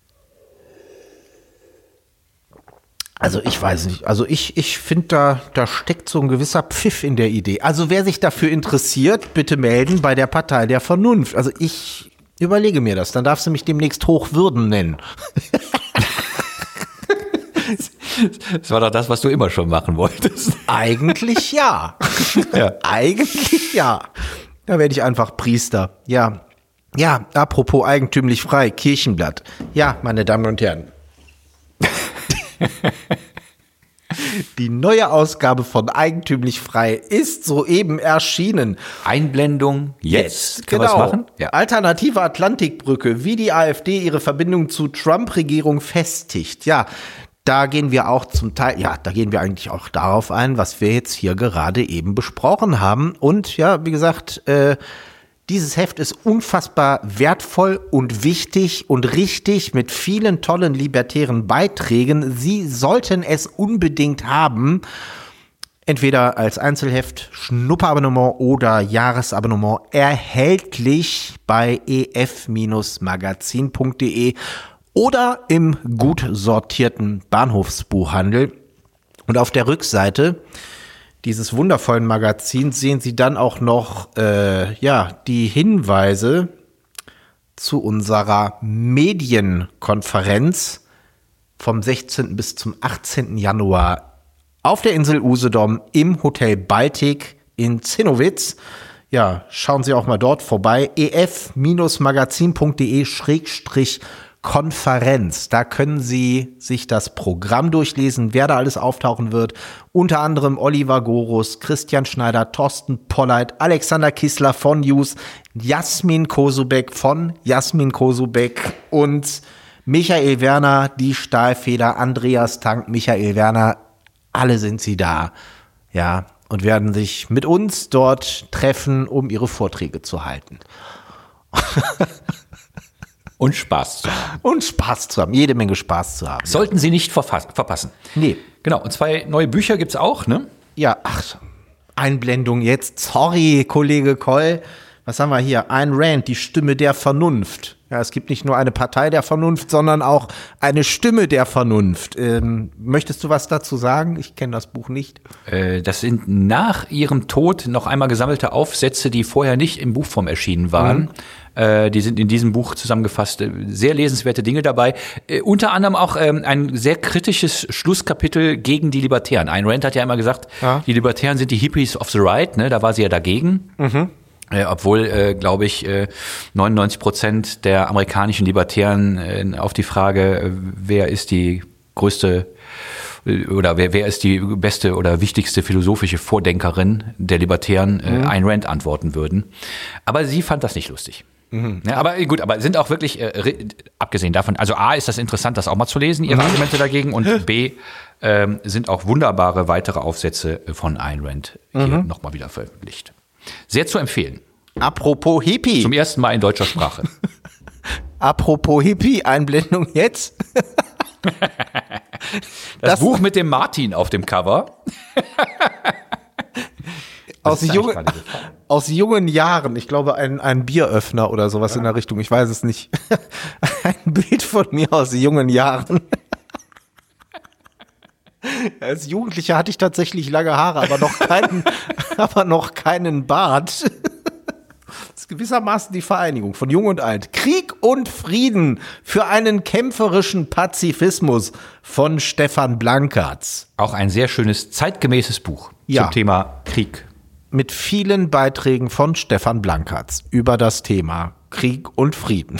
Also ich weiß nicht. Also ich finde, da steckt so ein gewisser Pfiff in der Idee. Also wer sich dafür interessiert, bitte melden bei der Partei der Vernunft. Also ich überlege mir das. Dann darfst du mich demnächst Hochwürden nennen. Das war doch das, was du immer schon machen wolltest. Eigentlich ja. Ja. Eigentlich ja. Da werde ich einfach Priester. Ja. Ja, apropos eigentümlich frei, Kirchenblatt. Ja, meine Damen und Herren. Die neue Ausgabe von Eigentümlich frei ist soeben erschienen. Einblendung jetzt. Können wir das machen? Ja. Alternative Atlantikbrücke, wie die AfD ihre Verbindung zu Trump-Regierung festigt. Ja, da gehen wir auch zum Teil, ja, da gehen wir eigentlich auch darauf ein, was wir jetzt hier gerade eben besprochen haben. Und ja, wie gesagt, dieses Heft ist unfassbar wertvoll und wichtig und richtig mit vielen tollen libertären Beiträgen. Sie sollten es unbedingt haben. Entweder als Einzelheft, Schnupperabonnement oder Jahresabonnement erhältlich bei ef-magazin.de oder im gut sortierten Bahnhofsbuchhandel. Und auf der Rückseite dieses wundervollen Magazins sehen Sie dann auch noch die Hinweise zu unserer Medienkonferenz vom 16. bis zum 18. Januar auf der Insel Usedom im Hotel Baltic in Zinnowitz. Ja, schauen Sie auch mal dort vorbei. ef-magazin.de/Konferenz. Da können Sie sich das Programm durchlesen, wer da alles auftauchen wird. Unter anderem Oliver Gorus, Christian Schneider, Thorsten Polleit, Alexander Kissler von News, Jasmin Kosubek von Jasmin Kosubek und Michael Werner, die Stahlfeder, Andreas Tank, Michael Werner. Alle sind sie da, ja, und werden sich mit uns dort treffen, um ihre Vorträge zu halten. Und Spaß zu haben. Und Spaß zu haben, jede Menge Spaß zu haben. Sollten Sie nicht verpassen. Nee. Genau, und 2 neue Bücher gibt's auch, ne? Ja, Einblendung jetzt. Sorry, Kollege Koll. Was haben wir hier? Ayn Rand, die Stimme der Vernunft. Ja, es gibt nicht nur eine Partei der Vernunft, sondern auch eine Stimme der Vernunft. Möchtest du was dazu sagen? Ich kenne das Buch nicht. Das sind nach ihrem Tod noch einmal gesammelte Aufsätze, die vorher nicht in Buchform erschienen waren. Die sind in diesem Buch zusammengefasst. Sehr lesenswerte Dinge dabei. Unter anderem auch ein sehr kritisches Schlusskapitel gegen die Libertären. Ayn Rand hat ja immer gesagt, Die Libertären sind die Hippies of the right. Ne? Da war sie ja dagegen. Obwohl, glaube ich, 99% der amerikanischen Libertären auf die Frage, wer ist die größte oder wer ist die beste oder wichtigste philosophische Vordenkerin der Libertären, Ayn Rand antworten würden. Aber sie fand das nicht lustig. Ja, aber gut, aber sind auch wirklich, abgesehen davon, also A, ist das interessant, das auch mal zu lesen, ihre Argumente dagegen, und B, sind auch wunderbare weitere Aufsätze von Ayn Rand hier nochmal wieder veröffentlicht. Sehr zu empfehlen. Apropos Hippie. Zum ersten Mal in deutscher Sprache. Apropos Hippie, Einblendung jetzt. Das Buch mit dem Martin auf dem Cover. Aus jungen Jahren, ich glaube ein Bieröffner oder sowas in der Richtung, ich weiß es nicht. Ein Bild von mir aus jungen Jahren. Als Jugendlicher hatte ich tatsächlich lange Haare, aber noch keinen Bart. Das ist gewissermaßen die Vereinigung von Jung und Alt. Krieg und Frieden für einen kämpferischen Pazifismus von Stefan Blankertz. Auch ein sehr schönes, zeitgemäßes Buch zum Thema Krieg. Mit vielen Beiträgen von Stefan Blankertz über das Thema Krieg und Frieden.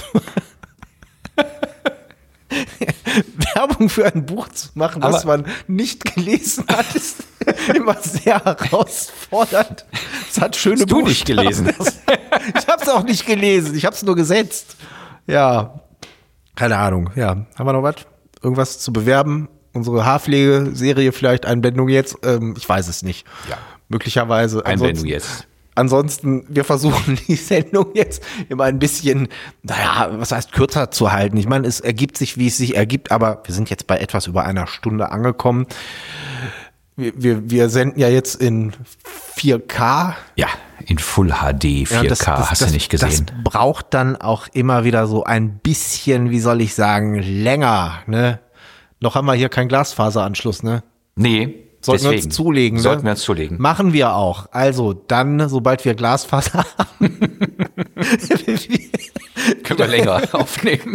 Werbung für ein Buch zu machen, was man nicht gelesen hat, ist immer sehr herausfordernd. Es hat schöne Buchstaben. Hast du nicht gelesen? Ich habe es auch nicht gelesen, ich habe es nur gesetzt. Ja, keine Ahnung. Ja, haben wir noch was? Irgendwas zu bewerben? Unsere Haarpflegeserie vielleicht, Einblendung jetzt? Ich weiß es nicht. Ja. Möglicherweise. Einblendung jetzt. Ansonsten, wir versuchen die Sendung jetzt immer ein bisschen, was heißt kürzer zu halten. Ich meine, es ergibt sich, wie es sich ergibt, aber wir sind jetzt bei etwas über einer Stunde angekommen. Wir senden ja jetzt in 4K. Ja, in Full HD 4K, hast du nicht gesehen. Das braucht dann auch immer wieder so ein bisschen, wie soll ich sagen, länger, ne? Noch haben wir hier keinen Glasfaseranschluss, ne? Nee. Sollten wir uns zulegen, ne? Sollten wir uns zulegen. Machen wir auch. Also dann, sobald wir Glasfaser haben, können wir länger aufnehmen.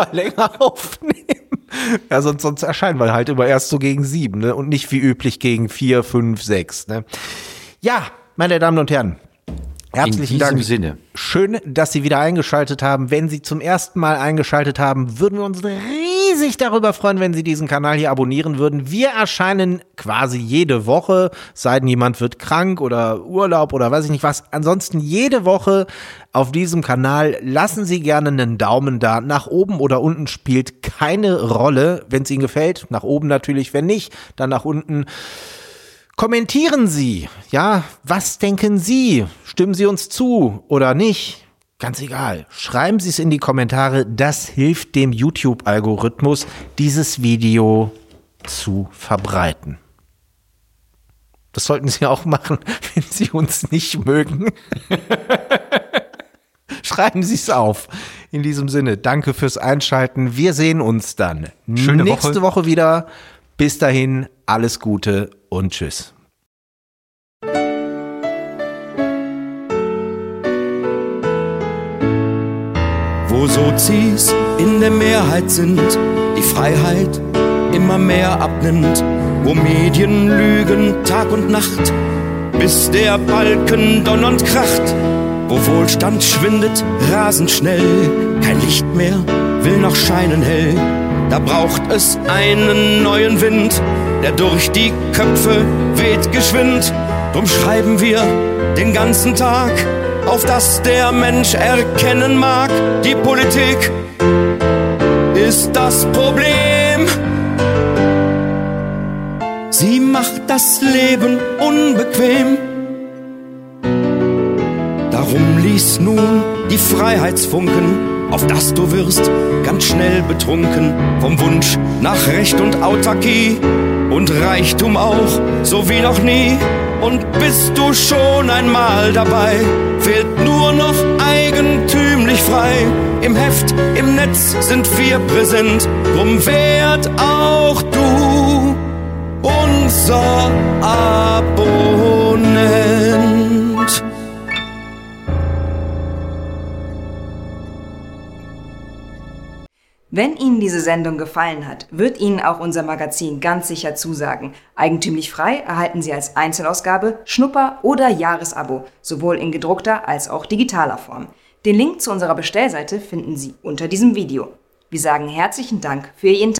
Ja, sonst erscheinen wir halt immer erst so gegen 7, ne? Und nicht wie üblich gegen 4, 5, 6, ne? Ja, meine Damen und Herren, herzlichen Dank. In diesem Sinne. Schön, dass Sie wieder eingeschaltet haben. Wenn Sie zum ersten Mal eingeschaltet haben, würden wir uns riesig darüber freuen, wenn Sie diesen Kanal hier abonnieren würden. Wir erscheinen quasi jede Woche, sei denn jemand wird krank oder Urlaub oder weiß ich nicht was. Ansonsten jede Woche auf diesem Kanal. Lassen Sie gerne einen Daumen da. Nach oben oder unten spielt keine Rolle. Wenn es Ihnen gefällt, nach oben natürlich. Wenn nicht, dann nach unten. Kommentieren Sie, ja, was denken Sie? Stimmen Sie uns zu oder nicht? Ganz egal. Schreiben Sie es in die Kommentare, das hilft dem YouTube-Algorithmus, dieses Video zu verbreiten. Das sollten Sie auch machen, wenn Sie uns nicht mögen. Schreiben Sie es auf. In diesem Sinne, danke fürs Einschalten. Wir sehen uns dann nächste Woche wieder. Bis dahin, alles Gute und tschüss. Wo Sozis in der Mehrheit sind, die Freiheit immer mehr abnimmt, wo Medien lügen Tag und Nacht, bis der Balken donnernd kracht, wo Wohlstand schwindet rasend schnell, kein Licht mehr will noch scheinen hell. Da braucht es einen neuen Wind, der durch die Köpfe weht geschwind. Drum schreiben wir den ganzen Tag, auf dass der Mensch erkennen mag, die Politik ist das Problem. Sie macht das Leben unbequem. Darum lies nun die Freiheitsfunken, auf dass du wirst ganz schnell betrunken vom Wunsch nach Recht und Autarkie und Reichtum auch, so wie noch nie. Und bist du schon einmal dabei, fehlt nur noch eigentümlich frei. Im Heft, im Netz sind wir präsent, drum werd auch du unser Abonnent. Wenn Ihnen diese Sendung gefallen hat, wird Ihnen auch unser Magazin ganz sicher zusagen. Eigentümlich frei erhalten Sie als Einzelausgabe, Schnupper- oder Jahresabo, sowohl in gedruckter als auch digitaler Form. Den Link zu unserer Bestellseite finden Sie unter diesem Video. Wir sagen herzlichen Dank für Ihr Interesse.